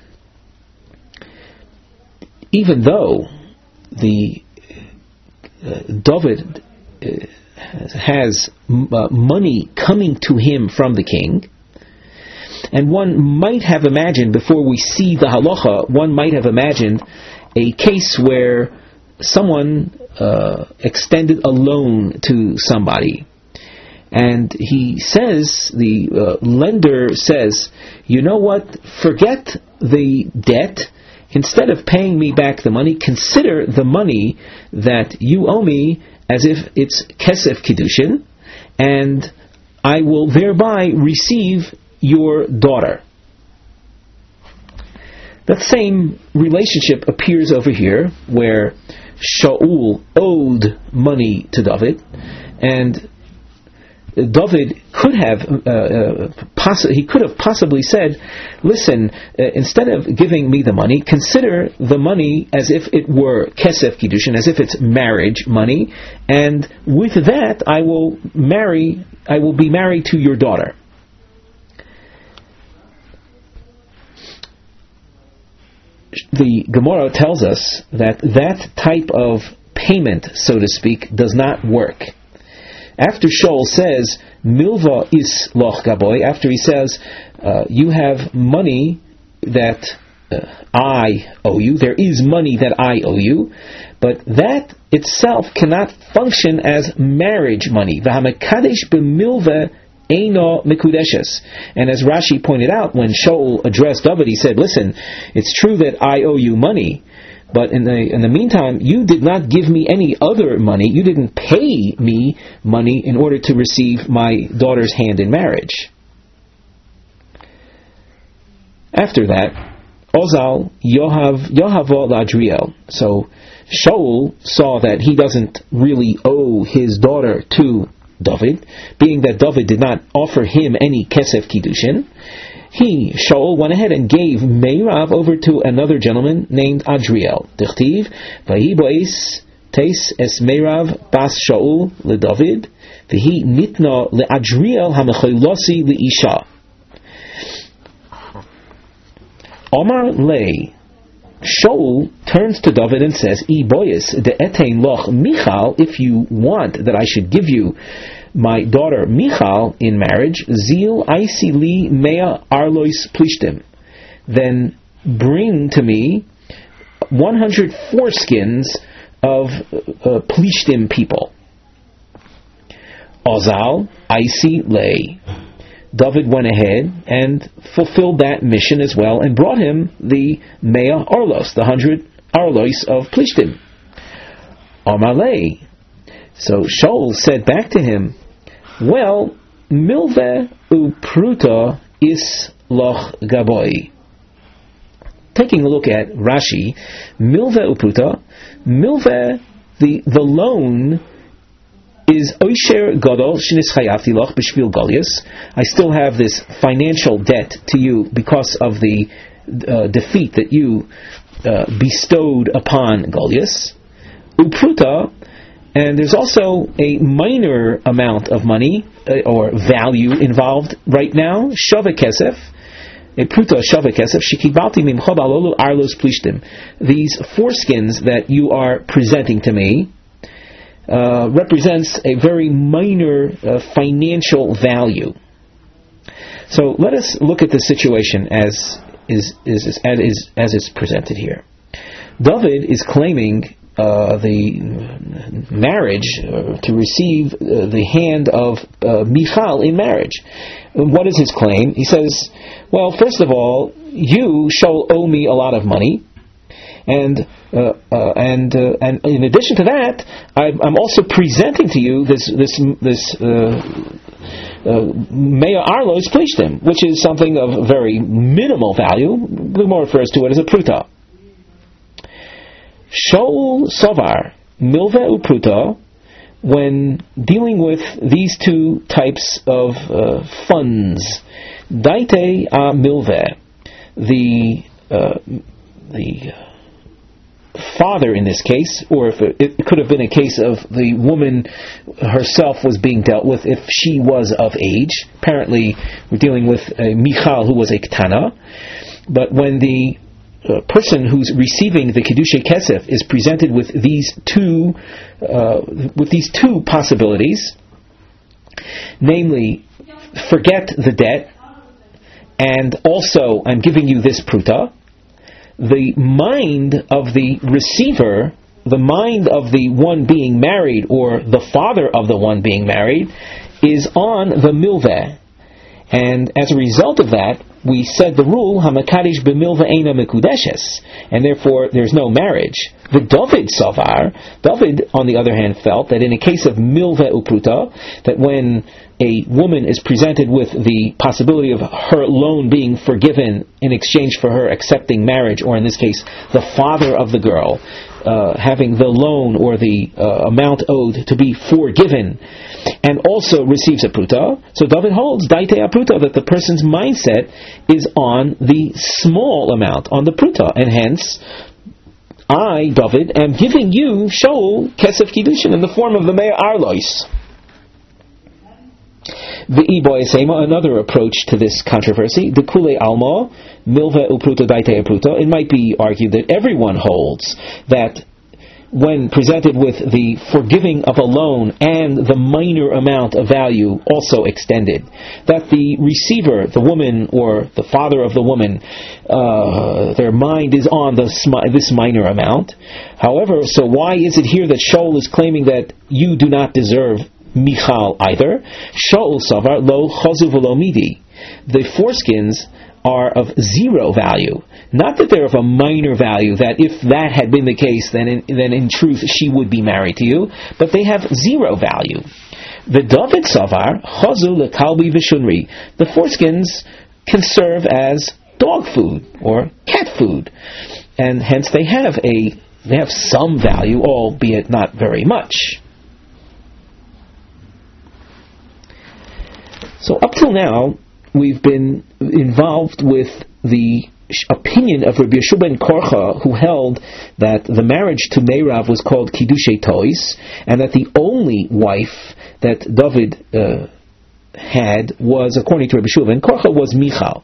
even though the uh, David uh, has uh, money coming to him from the king, and one might have imagined, before we see the halacha, one might have imagined a case where someone uh, extended a loan to somebody, and he says, the uh, lender says, you know what, forget the debt. Instead of paying me back the money, consider the money that you owe me as if it's kesef kiddushin, and I will thereby receive your daughter. That same relationship appears over here, where Shaul owed money to David, and David could have uh, uh, poss- he could have possibly said, listen, uh, instead of giving me the money, consider the money as if it were kesef kiddushin, as if it's marriage money, and with that I will marry I will be married to your daughter. The Gemara tells us that that type of payment, so to speak, does not work. After Shaul says, Milva is loch gaboy, after he says, uh, you have money that uh, I owe you, there is money that I owe you, but that itself cannot function as marriage money. V'hamekadesh b'milva eino mikudeshes. And as Rashi pointed out, when Shaul addressed David, he said, listen, it's true that I owe you money, but in the in the meantime, you did not give me any other money. You didn't pay me money in order to receive my daughter's hand in marriage. After that, Ozal Yohav Yohavo Ladriel. So Shaul saw that he doesn't really owe his daughter to David, being that David did not offer him any kesef kiddushin. He, Shaul, went ahead and gave Meirav over to another gentleman named Adriel. Dichtiv, Vahi bois teis es Meirav bas Shaul le David, Vahi nitna le Adriel hamechoilosi le Isha. Omar le, Shaul turns to David and says, I bois de etein loch Michal, if you want that I should give you my daughter Michal in marriage, Zil Aisi li mea arlois plishtim, then bring to me one hundred foreskins of uh, plishtim people. Ozal Aisi lei. David went ahead and fulfilled that mission as well, and brought him the mea arlos, the hundred arlois of plishtim. Amalei. So Shaul said back to him, well, milve upruta is loch gaboy. Taking a look at Rashi, milve upruta, milve, the, the loan is oisher gadol shinis chayavti loch b'shvil Goliath. I still have this financial debt to you because of the uh, defeat that you uh, bestowed upon Goliath. Upruta, And there's also a minor amount of money uh, or value involved right now. Shove kesef, a pruta shove kesef, shikibalti mimcha balolu arlos plishtim. These foreskins that you are presenting to me uh, represents a very minor uh, financial value. So let us look at the situation as is, is, is, as, is, as it's presented here. David is claiming Uh, the marriage uh, to receive uh, the hand of uh, Michal in marriage. What is his claim? He says, well, first of all, you shall owe me a lot of money, and uh, uh, and uh, and in addition to that, I, I'm also presenting to you this this this Mea Arlos Plishtim, which is something of very minimal value. The more refers to it as a pruta. Shaul Sovar, Milve Upruta, when dealing with these two types of uh, funds, Daite a Milve, the uh, the father in this case, or if it, it could have been a case of the woman herself was being dealt with if she was of age. Apparently, we're dealing with a Michal who was a Ketana, but when the Uh, person who's receiving the Kiddushay Kesef is presented with these two uh, with these two possibilities, namely, forget the debt, and also I'm giving you this pruta. The mind of the receiver, the mind of the one being married, or the father of the one being married, is on the milveh. And as a result of that, we said the rule, Hamakadish b'milva eina mekudeshes, and therefore there's no marriage. The David Savar, David, on the other hand, felt that in a case of milva upruta, that when a woman is presented with the possibility of her loan being forgiven in exchange for her accepting marriage, or in this case, the father of the girl uh, having the loan or the uh, amount owed to be forgiven, and also receives a pruta, so David holds daite a pruta, that the person's mindset is on the small amount, on the pruta, and hence I, David, am giving you Shaul Kesef Kiddushin in the form of the Mea Arlois. The Iboyasema, another approach to this controversy, the Kule Alma, Milva Upruta Daite a pruta, it might be argued that everyone holds that when presented with the forgiving of a loan and the minor amount of value also extended, that the receiver, the woman or the father of the woman, uh, their mind is on the smi- this minor amount. However, so why is it here that Shaul is claiming that you do not deserve Michal either? Shaul Savar lo chazu v'lo midi. The foreskins are of zero value. Not that they're of a minor value, that if that had been the case, then in, then in truth she would be married to you, but they have zero value. The David Savar, Chazu lekalbi v'shunri. The foreskins can serve as dog food or cat food, and hence they have a they have some value, albeit not very much. So up till now, we've been involved with the opinion of Rabbi Yeshua ben Korcha, who held that the marriage to Meirav was called Kiddushay Tois, and that the only wife that David uh, had was, according to Rabbi Yeshua ben Korcha, was Michal.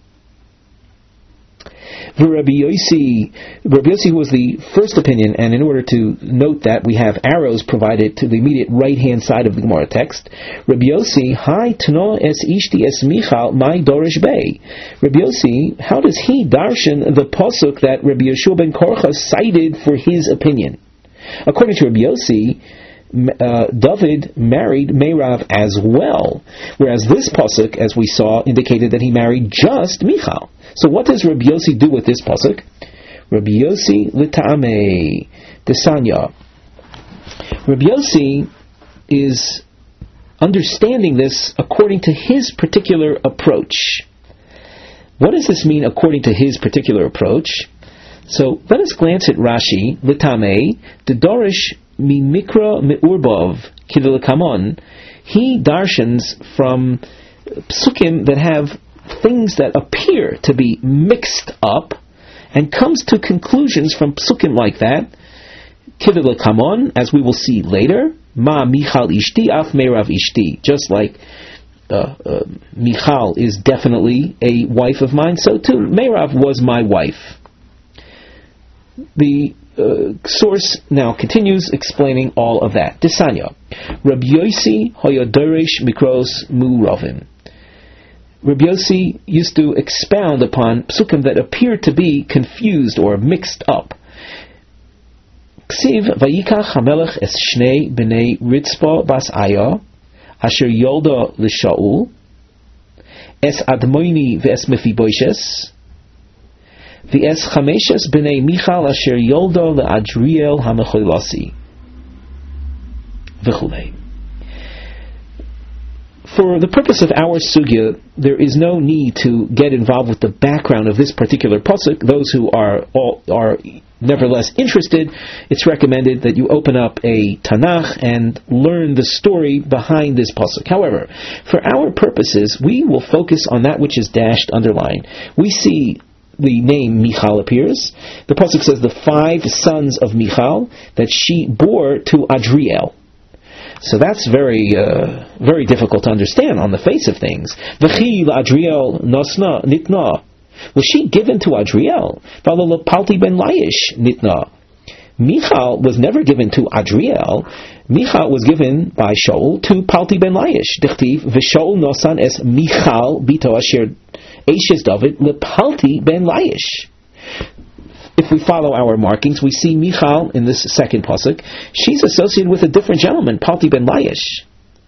Rabbi Yossi, Rabbi Yossi was the first opinion, and in order to note that, we have arrows provided to the immediate right-hand side of the Gemara text. Rabbi Yossi, Hai tno es ishti es Michal, my dorish bei. Rabbi Yossi, how does he darshan the pasuk that Rabbi Yeshua ben Korcha cited for his opinion? According to Rabbi Yossi, Uh, David married Meirav as well, whereas this pasuk, as we saw, indicated that he married just Michal. So what does Rabbi Yossi do with this pasuk? Rabbi Yossi l'ta'amei desanya. Rabbi Yossi is understanding this according to his particular approach. What does this mean according to his particular approach? So let us glance at Rashi, l'ta'amei, the Dorish mi mikra me'urbov kidulakamon. He darshans from psukim that have things that appear to be mixed up, and comes to conclusions from psukim like that Kivil Kamon, as we will see later, Ma Michal Ishti Af Meirav Ishti. Just like uh, uh, Michal is definitely a wife of mine, so too Meirav was my wife. The uh, source now continues explaining all of that. Desanya, Rabbi Yossi Hoyodoresh Mikros Mu'rovim. Rabbi Yossi used to expound upon psukim that appeared to be confused or mixed up. Ksiv vayikach hamelech es shnei b'nei Ritzpa bas Aya asher yolda l'Shaul es Admoini v'es Mephibosheth v'es chameshes b'nei Michal asher yolda l'Adriel hamecholasi v'chulei. For the purpose of our sugya, there is no need to get involved with the background of this particular pasuk. Those who are all, are nevertheless interested, it's recommended that you open up a Tanakh and learn the story behind this pasuk. However, for our purposes, we will focus on that which is dashed underlined. We see the name Michal appears. The pasuk says the five sons of Michal that she bore to Adriel. So that's very, uh, very difficult to understand on the face of things. V'chi l'Adriel nosna nitna. Was she given to Adriel? V'alo Palti ben Laish nitna. Michal was never given to Adriel. Michal was given by Shaul to Palti ben Laish. Dichtiv v'Shaul nosan es Michal bito asher Eishes David lePalti ben Laish. If we follow our markings, we see Michal in this second pasuk. She's associated with a different gentleman, Palti ben Laish.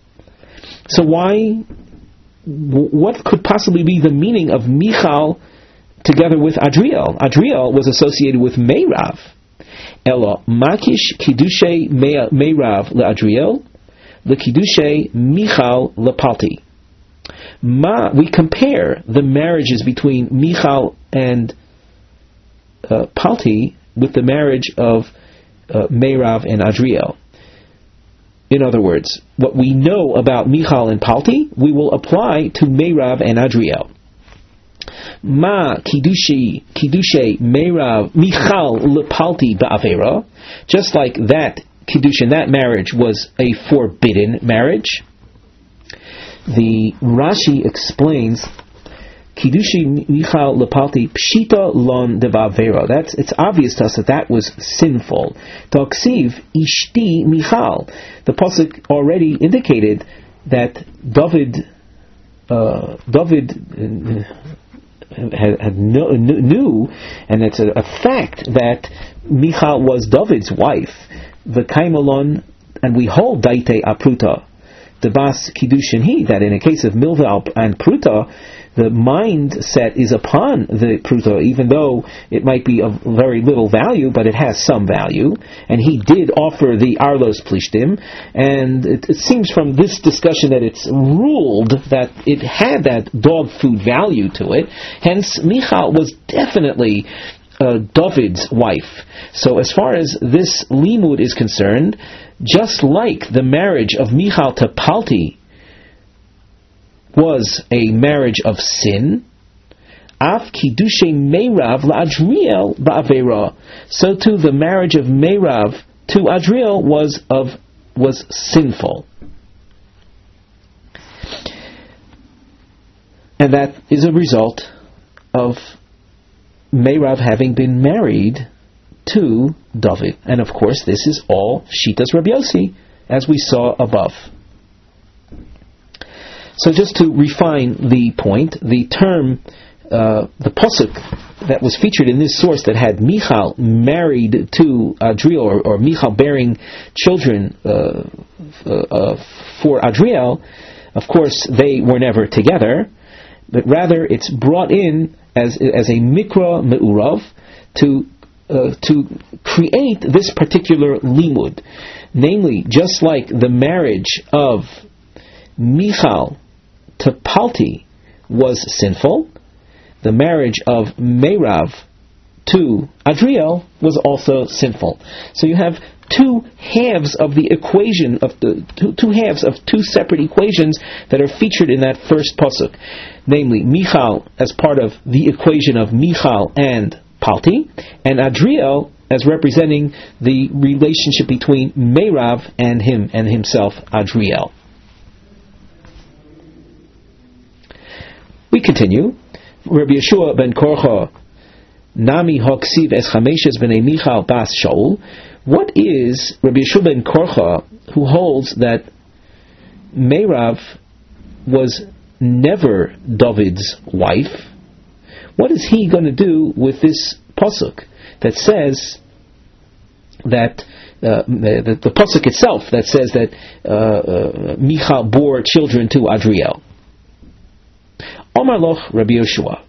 So why? What could possibly be the meaning of Michal together with Adriel? Adriel was associated with Meirav. Elo makish kiddushay Meirav leAdriel, lekiddushay Michal lePalti. Ma, we compare the marriages between Michal and Uh, Palti with the marriage of uh, Meirav and Adriel. In other words, what we know about Michal and Palti, we will apply to Meirav and Adriel. Ma kiddushi kiddushay Meirav Michal lepalti ba'avera, just like that kiddush in that marriage was a forbidden marriage. The Rashi explains Kiddushi Michal lepalti pshita lon devavera. That's it's obvious to us that that was sinful. Toksiv ishti Michal. The pasuk already indicated that David, uh, David uh, had, had no, knew, and it's a, a fact that Michal was David's wife. The kaimalon, and we hold daite apruta. The bas kiddushin he that in a case of milva and pruta, the mindset is upon the pruta, even though it might be of very little value, but it has some value. And he did offer the arlos plishtim, and it, it seems from this discussion that it's ruled that it had that dog food value to it. Hence, Michal was definitely uh, David's wife. So as far as this limud is concerned, just like the marriage of Michal to Palti was a marriage of sin, Af kiddushay Meirav la'Adriel ba'avera, so too the marriage of Meirav to Adriel was of was sinful, and that is a result of Meirav having been married to David. And of course, this is all Shitas Rabbi Yossi, as we saw above. So just to refine the point, the term, uh, the pasuk that was featured in this source that had Michal married to Adriel, or, or Michal bearing children uh, uh, for Adriel, of course they were never together, but rather it's brought in as as a mikra me'urav to uh, to create this particular limud, namely, just like the marriage of Michal to Palti was sinful, the marriage of Meirav to Adriel was also sinful. So you have two halves of the equation of the two, two halves of two separate equations that are featured in that first pasuk, namely Michal as part of the equation of Michal and Palti, and Adriel as representing the relationship between Meirav and him and himself, Adriel. We continue. Rabbi Yeshua ben Korcha, Nami Hoksiv es Chameshes b'nei Michal bas Shaul. What is Rabbi Yeshua ben Korcha, who holds that Meirav was never David's wife? What is he going to do with this pasuk that says that uh, the, the pasuk itself that says that uh, uh, Michal bore children to Adriel? Omar loch Rabbi Yeshua.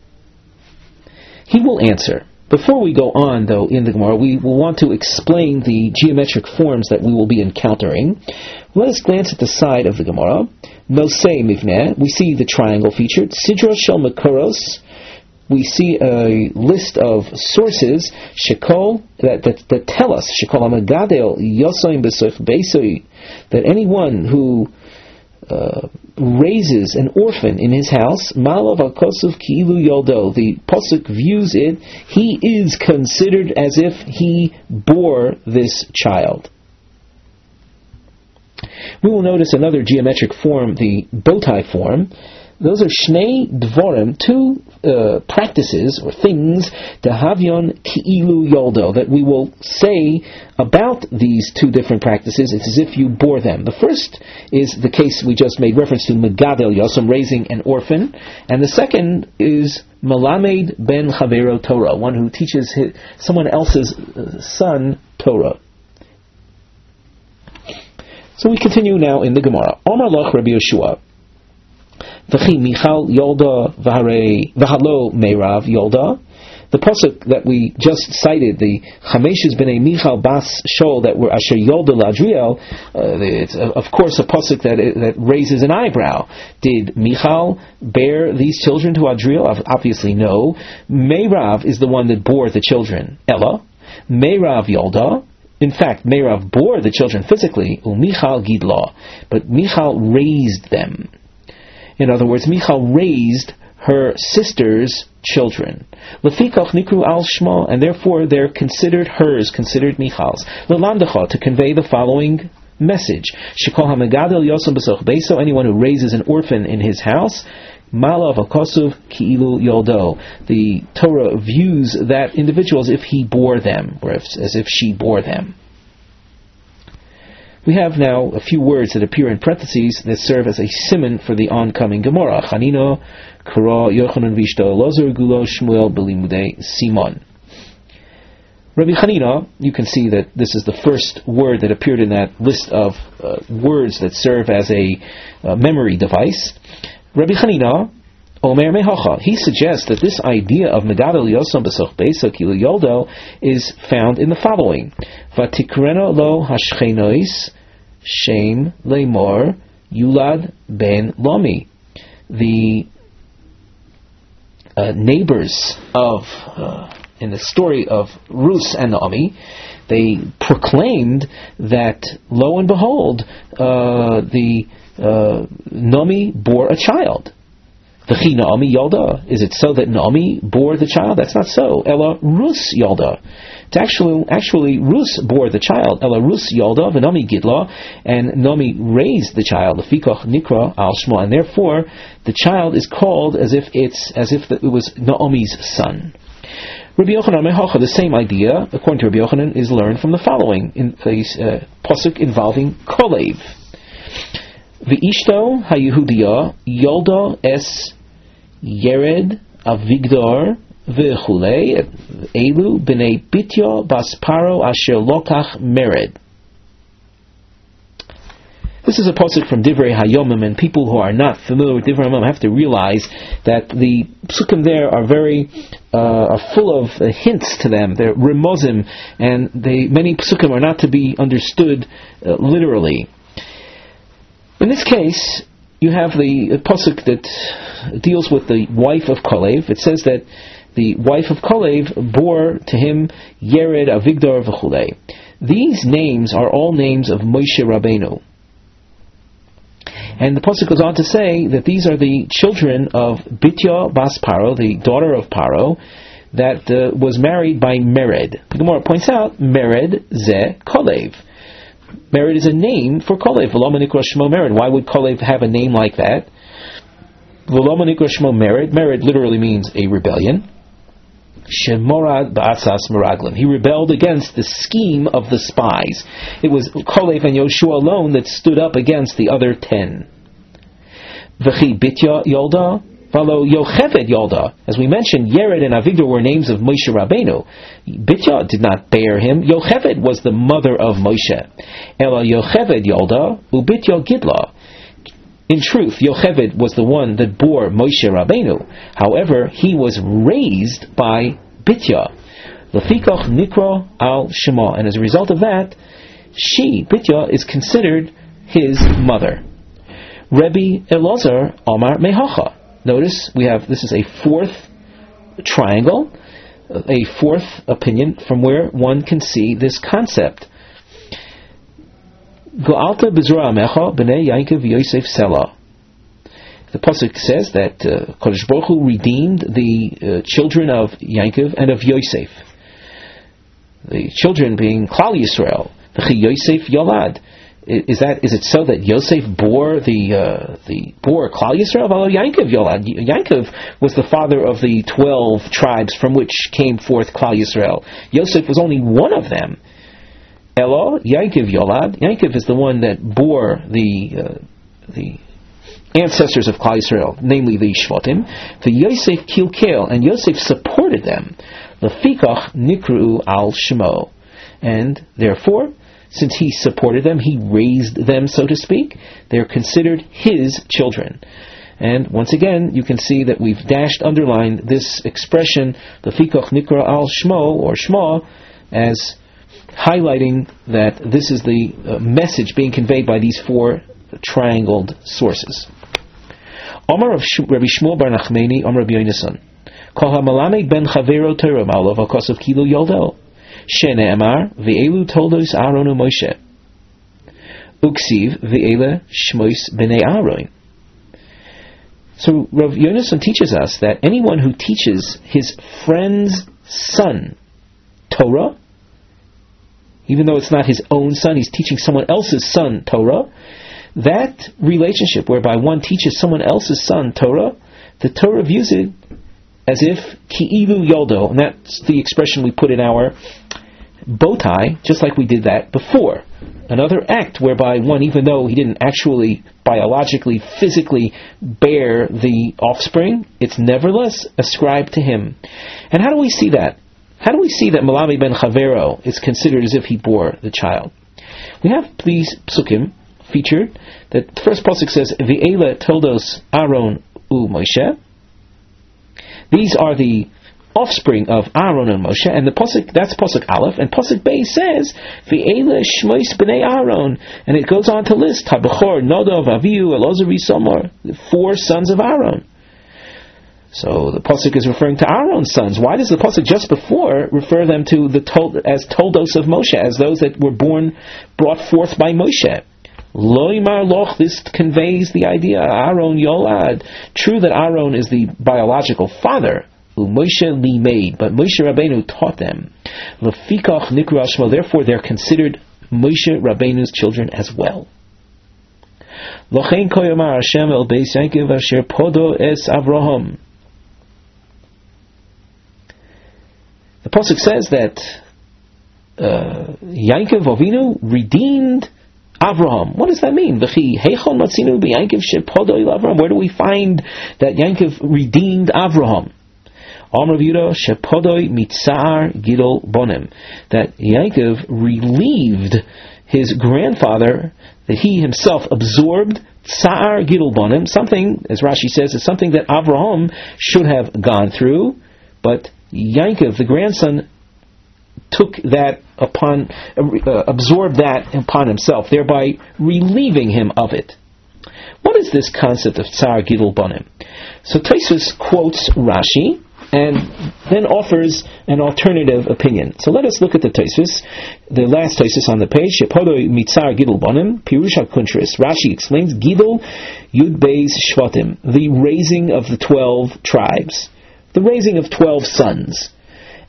He will answer. Before we go on, though, in the Gemara, we will want to explain the geometric forms that we will be encountering. Let us glance at the side of the Gemara. Nosei mivneh, we see the triangle featured. Sidra shel makoros, we see a list of sources shekol that, that, that tell us shekol hamagadel yosoim b'soif beisoi, that anyone who uh, raises an orphan in his house, malav akosuf ki'ilu yoldo, the pasuk views it, he is considered as if he bore this child. We will notice another geometric form, the bow tie form. Those are shnei dvorim, two uh, practices or things, dehavyon ki'ilu yoldo, that we will say about these two different practices. It's as if you bore them. The first is the case we just made reference to, megadel yosem, raising an orphan, and the second is malamed ben chavero Torah, one who teaches his, someone else's uh, son Torah. So we continue now in the Gemara. Omar loch Rabbi Yeshua. V'chi Michal Yolda v'halo Meirav Yolda. The pasuk that we just cited, the Chameshes b'nei Michal bas Shaul, that were Asher Yolda Ladriel, uh, it's uh, of course a pasuk that that raises an eyebrow. Did Michal bear these children to Adriel? Obviously no. Meirav is the one that bore the children. Ella Meirav Yolda. In fact, Meirav bore the children physically, u'Michal gidla, but Michal raised them. In other words, Michal raised her sister's children. Lefikach nikru al shma, and therefore they're considered hers, considered Michal's. Lelandecha, to convey the following message: Shekol hamegadel yosem b'soch beiso, anyone who raises an orphan in his house, malav akosuv ki'ilu yoldo. The Torah views that individual as if he bore them, or if, as if she bore them. We have now a few words that appear in parentheses that serve as a siman for the oncoming Gemara. Chanino, Kara, Yochanan Vishto, Lozer, Gulo, Shmuel, Belimudei, Simon. Rabbi Chanina, you can see that this is the first word that appeared in that list of uh, words that serve as a uh, memory device. Rabbi Chanina, Omer Mehacha, he suggests that this idea of Megadol Yosam B'soch Beisa Kilu Yoldo is found in the following: Vatikreno lo hashchenois shem leimor yulad ben lomi. The uh, neighbors of, uh, in the story of Rus and Naomi, they proclaimed that, lo and behold, uh, the uh, Naomi bore a child. V'chi Naomi Yolda. Is it so that Naomi bore the child? That's not so. Ella Rus Yolda. It's actually, actually Rus bore the child. Ella Rus Yolda v'Naomi Gidla, and Naomi raised the child. Lefikach Nikra al Shma, and therefore the child is called as if it's as if it was Naomi's son. Rabbi Yochanan Mehacha, the same idea, according to Rabbi Yochanan, is learned from the following in a uh, pasuk involving Kolev. V'ishto haYehudiya Yolda es Yered Avigdor v'chulei elu b'nei Bitya bas Paro asher lokach mered. This is a pasuk from Divrei Hayomim, and people who are not familiar with Divrei Hayomim have to realize that the psukim there are very uh, are full of uh, hints to them. They're remozim, and they many psukim are not to be understood uh, literally. In this case, you have the pasuk that deals with the wife of Kolev. It says that the wife of Kolev bore to him Yered, Avigdor, v'chulei. These names are all names of Moshe Rabbeinu. And the pasuk goes on to say that these are the children of Bitya bas Paro, the daughter of Paro, that uh, was married by Mered. The Gemara points out, Mered ze Kolev. Mered is a name for Kolev. V'lo manikra shmo Mered. Why would Kolev have a name like that? V'lo manikra shmo Mered. Mered literally means a rebellion. Shemorad ba'atzas meraglim. He rebelled against the scheme of the spies. It was Kolev and Yoshua alone that stood up against the other ten. V'chi bitya yolda. Follow Yocheved Yolda. As we mentioned, Yered and Avigdor were names of Moshe Rabbeinu. Bitya did not bear him. Yocheved was the mother of Moshe. Ela Yocheved Yolda, Ubitya Gidla. In truth, Yocheved was the one that bore Moshe Rabbeinu. However, he was raised by Bitya. Lefikach Nikra al Shema. And as a result of that, she, Bitya, is considered his mother. Rebbe Elazar Amar Mehacha. Notice we have, this is a fourth triangle, a fourth opinion from where one can see this concept. Go'alta b'zura amecha b'nei Yaakov Yosef Selah. The pasuk says that uh, Kodesh Baruch Hu redeemed the uh, children of Yaakov and of Yosef. The children being Klal Yisrael. V'chi Yosef Yolad. Is that is it so that Yosef bore the uh, the bore Klal Yisrael? Well, Yaakov Yolad. Yaakov was the father of the twelve tribes from which came forth Klal Yisrael. Yosef was only one of them. Elo Yaakov Yolad. Yaakov is the one that bore the uh, the ancestors of Klal Yisrael, namely the Shvatim. The Yosef Kilkel, and Yosef supported them. Lefikach Nikru al Shemo, and therefore, since he supported them, he raised them, so to speak, they're considered his children. And once again, you can see that we've dashed, underlined this expression, Lefikach Nikra al Shmo, or Shma, as highlighting that this is the uh, message being conveyed by these four triangled sources. Omar of Rabbi Shmuel bar Nachmani, Omar Rabbi Yonasan, Kol ha-malamed ben chavero Torah ma'alav ha'kosav kilu yoldo. Shene'emar ve'elu toldos Aaron u Moshe. Uksiv ve'ele shmois b'nei Aaron. So Rav Yonasan teaches us that anyone who teaches his friend's son Torah, even though it's not his own son, he's teaching someone else's son Torah, that relationship whereby one teaches someone else's son Torah, the Torah views it as if ki'ilu yoldo, and that's the expression we put in our bow tie, just like we did that before. Another act whereby one, even though he didn't actually biologically, physically bear the offspring, it's nevertheless ascribed to him. And how do we see that? How do we see that Malami ben Chavero is considered as if he bore the child? We have these psukim featured. That the first pasuk says, V'ele toldos Aaron u Moshe. These are the offspring of Aaron and Moshe, and the pasuk, that's pasuk Aleph, and pasuk Bey says V'ele shmois b'nei Aaron, and it goes on to list Habachor, Nodov, Avihu, Elazar, Somar, the four sons of Aaron. So the pasuk is referring to Aaron's sons. Why does the pasuk just before refer them to the tol- as toldos of Moshe, as those that were born, brought forth by Moshe? Loimar loch, this conveys the idea Aaron Yolad. True that Aaron is the biological father, Moshe limeid, but Moshe Rabbeinu taught them. Lefikach nikra shmo, therefore they're considered Moshe Rabbeinu's children as well. Lochein koyomar Hashem el beis Yaakov asher podo es Avraham. The pasuk says that uh, Yaakov Avinu redeemed Avraham. What does that mean? Where do we find that Yaakov redeemed Avraham? Amar Yehuda shepodoi mitzar gidol bonim, that Yaakov relieved his grandfather, that he himself absorbed tsar gidol bonim, something, as Rashi says, is something that Avraham should have gone through, but Yaakov, the grandson, took that upon, uh, absorbed that upon himself, thereby relieving him of it. What is this concept of tsar gidol bonim? So Tosfos quotes Rashi and then offers an alternative opinion. So let us look at the Tosfos, the last Tosfos on the page. Shepodo mitzar gidol bonim, pirush hakuntris. Rashi explains gidol yud beis shvatim, the raising of the twelve tribes, the raising of twelve sons.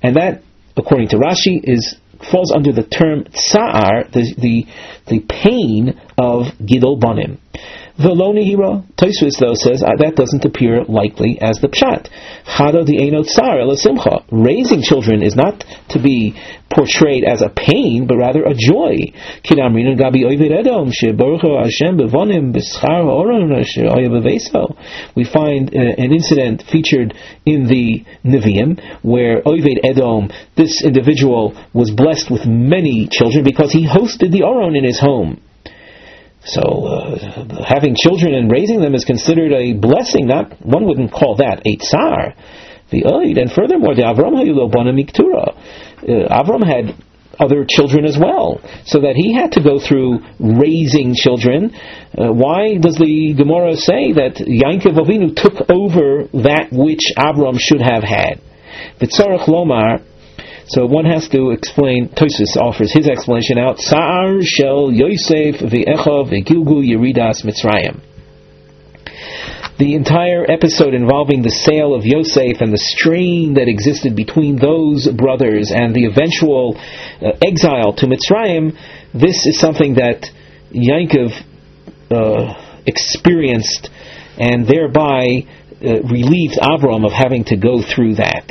And that, according to Rashi, is falls under the term tsa'ar, the, the, the pain of Gidol Banim. V'lo nihira, Tosfos though says uh, that doesn't appear likely as the pshat. Chado di'eno tsar ela simcha. Raising children is not to be portrayed as a pain, but rather a joy. Kidamrinu gabi oived edom shebaruchu Hashem bevonim b'schar ha'oron she'oya b'veiso. We find uh, an incident featured in the Nevi'im where Oived Edom, this individual, was blessed with many children because he hosted the Oron in his home. So, uh, having children and raising them is considered a blessing. Not one wouldn't call that a tsar. The oid, and furthermore, the Avram hayulo bona miktura. Avram had other children as well, so that he had to go through raising children. Uh, why does the Gemara say that Yankov Avinu took over that which Avram should have had? V'tzarech lomar. So one has to explain, Tosfos offers his explanation out, Sa'ar shel Yosef ve'echa ve'gilgu yeridas Mitzrayim. The entire episode involving the sale of Yosef and the strain that existed between those brothers and the eventual uh, exile to Mitzrayim, this is something that Yankov uh, experienced and thereby uh, relieved Avram of having to go through that.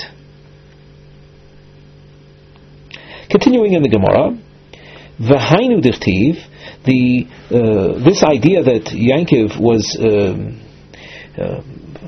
Continuing in the Gemara, v'hainu dichtiv, the uh, this idea that Yankov was um, uh,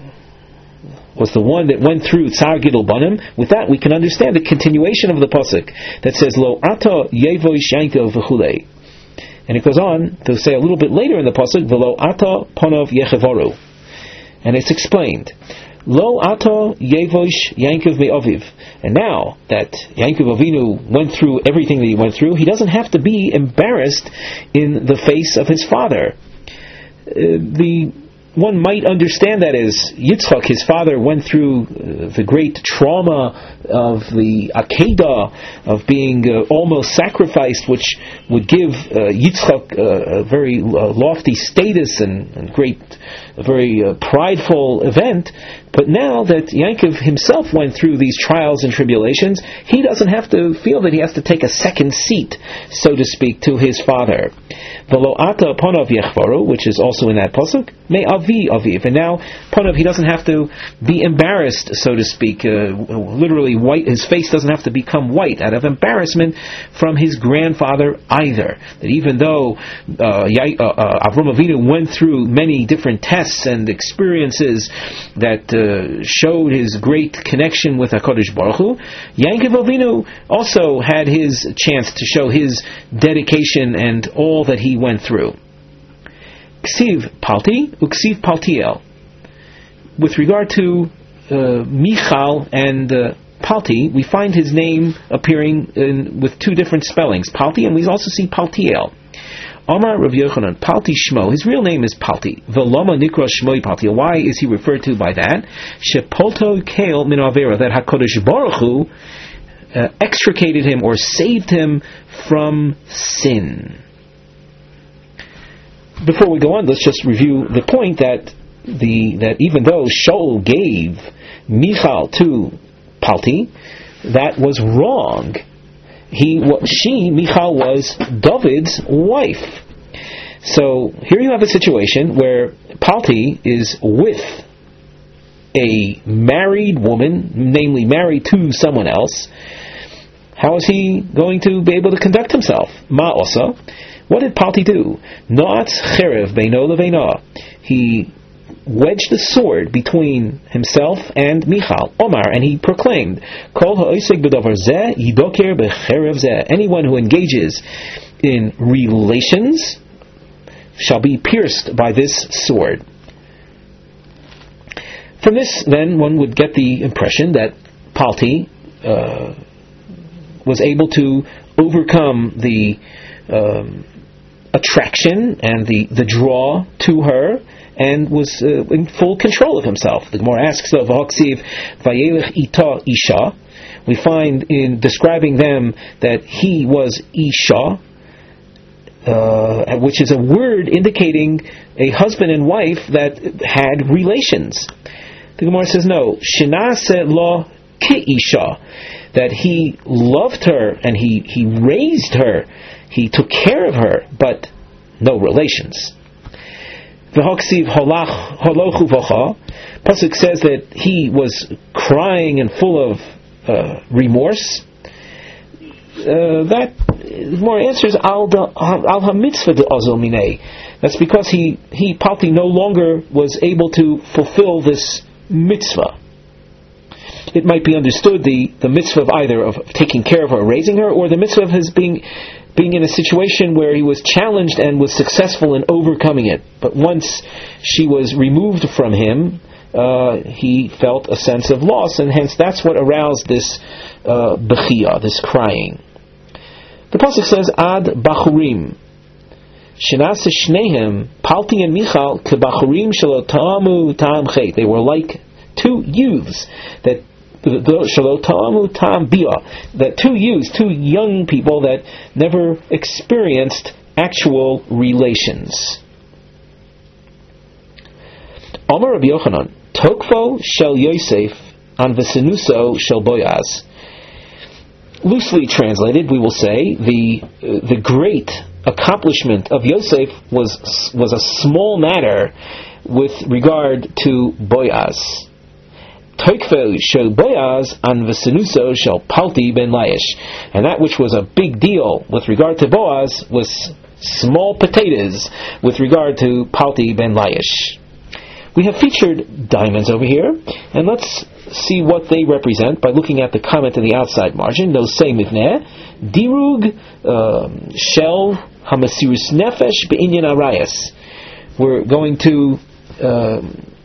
was the one that went through Tsar Gidol Banim. With that, we can understand the continuation of the pasuk that says Lo ata yevoish Yankov v'chulei, and it goes on to say a little bit later in the pasuk V'lo ata ponov yechevaru, and it's explained Lo ata yevoish Yankov me'aviv. And now that Yankov Avinu went through everything that he went through, he doesn't have to be embarrassed in the face of his father. Uh, the one might understand that as Yitzchak, his father, went through uh, the great trauma of the Akedah, of being uh, almost sacrificed, which would give uh, Yitzchak uh, a very uh, lofty status and, and great, a very uh, prideful event. But now that Yankov himself went through these trials and tribulations, he doesn't have to feel that he has to take a second seat, so to speak, to his father. V'lo ata ponov yechvaru, which is also in that pasuk, me avi aviv. And now ponov, he doesn't have to be embarrassed, so to speak, uh, literally white. His face doesn't have to become white out of embarrassment from his grandfather either. That even though uh, uh, uh, Avram Avinu went through many different tests and experiences that uh, Uh, showed his great connection with HaKadosh Baruch Hu, Yankov Avinu also had his chance to show his dedication and all that he went through. Ksiv Palti, Uksiv Paltiel. With regard to uh, Michal and uh, Palti, we find his name appearing in, with two different spellings, Palti, and we also see Paltiel. Omar Rav Yochanan, Palti Shmo, his real name is Palti. Veloma Nikra Shmoi Palti. Why is he referred to by that? Shepolto Kael Min Avera, that HaKadosh Baruch Hu uh, extricated him or saved him from sin. Before we go on, let's just review the point that the that even though Shaul gave Michal to Palti, that was wrong. He, she, Michal, was David's wife. So here you have a situation where Palti is with a married woman, namely married to someone else. How is he going to be able to conduct himself? Ma osa. What did Palti do? Noatz cherev beino leveina. He wedged the sword between himself and Michal, Omar, and he proclaimed, Kol ha'osek b'davar zeh yidoker b'cherev zeh. Anyone who engages in relations shall be pierced by this sword. From this, then, one would get the impression that Palti uh, was able to overcome the um, attraction and the, the draw to her, and was uh, in full control of himself. The Gemara asks of Haksiv Vayelech Ita Isha. We find in describing them that he was Isha, uh, which is a word indicating a husband and wife that had relations. The Gemara says no. Shinase lo Ki'isha, that he loved her and he, he raised her, he took care of her, but no relations. V'hoksiv holach holochu v'cha. Pasuk says that he was crying and full of uh, remorse. Uh, that more answers al al hamitzvah de azol minei. That's because he he Palti no longer was able to fulfill this mitzvah. It might be understood the, the mitzvah of either of taking care of her, or raising her, or the mitzvah of his being being in a situation where he was challenged and was successful in overcoming it. But once she was removed from him, uh, he felt a sense of loss, and hence that's what aroused this uh, bechia, this crying. The pasuk says, Ad bachurim. Shenase shnehem, Palti and Michal, kebachurim shelo ta'amu ta'am chet. They were like two youths that that two youths, two young people that never experienced actual relations. Omar Rabbi Yochanan, Tokfo shel Yosef an Vesenuso shel Boaz. Loosely translated, we will say the uh, the great accomplishment of Yosef was was a small matter with regard to Boaz. Toikfo shel Boaz an Vesenuso shel Palti ben Laish, and that which was a big deal with regard to Boaz was small potatoes with regard to Palti ben Laish. We have featured diamonds over here, and let's see what they represent by looking at the comment in the outside margin. Nosei mivneh dirug shel hamasirus nefesh beinyan arayas. We're going to uh,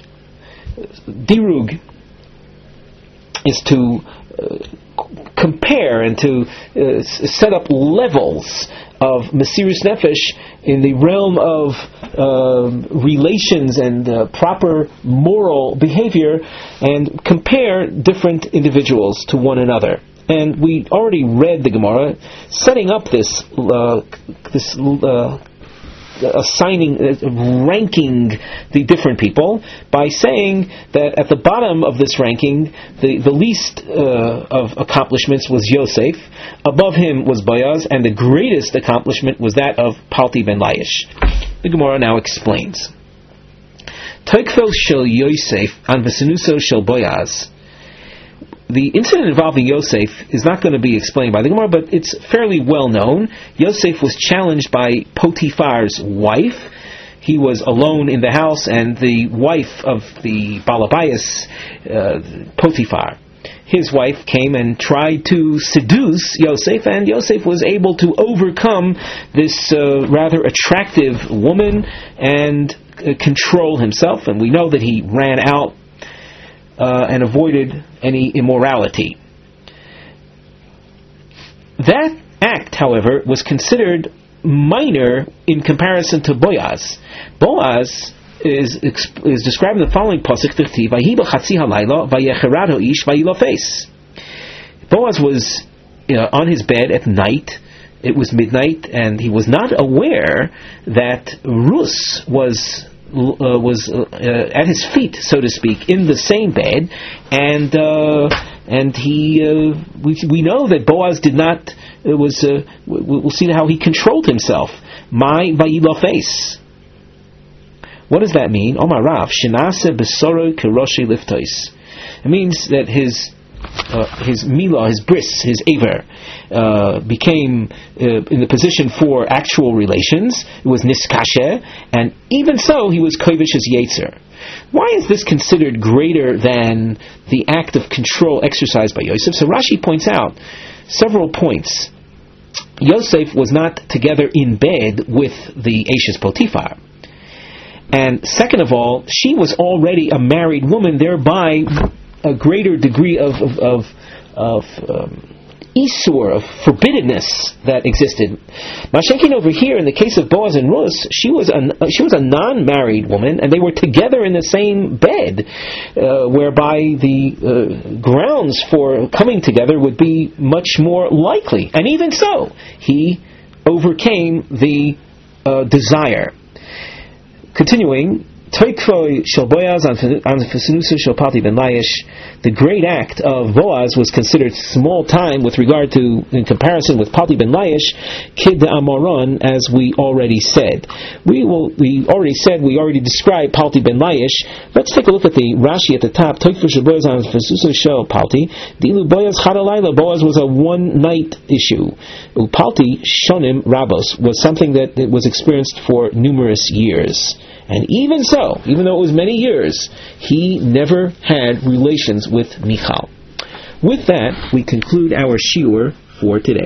dirug is to uh, compare and to uh, set up levels of Mesirus Nefesh in the realm of uh, relations and uh, proper moral behavior, and compare different individuals to one another. And we already read the Gemara setting up this uh, this uh, assigning, uh, ranking the different people by saying that at the bottom of this ranking, the, the least uh, of accomplishments was Yosef, above him was Boaz, and the greatest accomplishment was that of Palti ben Laish. The Gemara now explains. Toikfel shel Yosef an Vesenuso shel Boaz. The incident involving Yosef is not going to be explained by the Gemara, but it's fairly well known. Yosef was challenged by Potiphar's wife. He was alone in the house, and the wife of the Balabayas, uh, Potiphar, his wife, came and tried to seduce Yosef, and Yosef was able to overcome this uh, rather attractive woman and uh, control himself. And we know that he ran out Uh, and avoided any immorality. That act, however, was considered minor in comparison to Boaz. Boaz is is described in the following pasuk: Boaz was uh, on his bed at night. It was midnight, and he was not aware that Rus was Uh, was uh, at his feet, so to speak, in the same bed, and uh, and he uh, we we know that Boaz did not. It was uh, we'll see how he controlled himself. My vayilo face. What does that mean? Omar Rav shenase besoro keroshi liftois. It means that his uh, his milah, his bris, his aver, uh, became uh, in the position for actual relations. It was niskashe, and even so, he was kovish as yetzer. Why is this considered greater than the act of control exercised by Yosef? So Rashi points out several points. Yosef was not together in bed with the Ashes Potiphar. And second of all, she was already a married woman, thereby a greater degree of of, of, of um, isur, of forbiddenness that existed. Mashenkin over here, in the case of Boaz and Rus, she was a, she was a non-married woman, and they were together in the same bed, uh, whereby the uh, grounds for coming together would be much more likely. And even so, he overcame the uh, desire. Continuing, Toikvoi shel Boaz on Fesunusa shel Palti ben Laish. The great act of Boaz was considered small time with regard to, in comparison with Palti ben Laish, Kid Amoron, as we already said. We will. We already said. We already described Palti ben Laish. Let's take a look at the Rashi at the top. Toikvoi shel Boaz on Fesunusa shel Palti. Dilu Boaz Chadalayla. Boaz was a one night issue. Upalti shonim rabos was something that was experienced for numerous years. And even so, even though it was many years, he never had relations with Michal. With that, we conclude our shiur for today.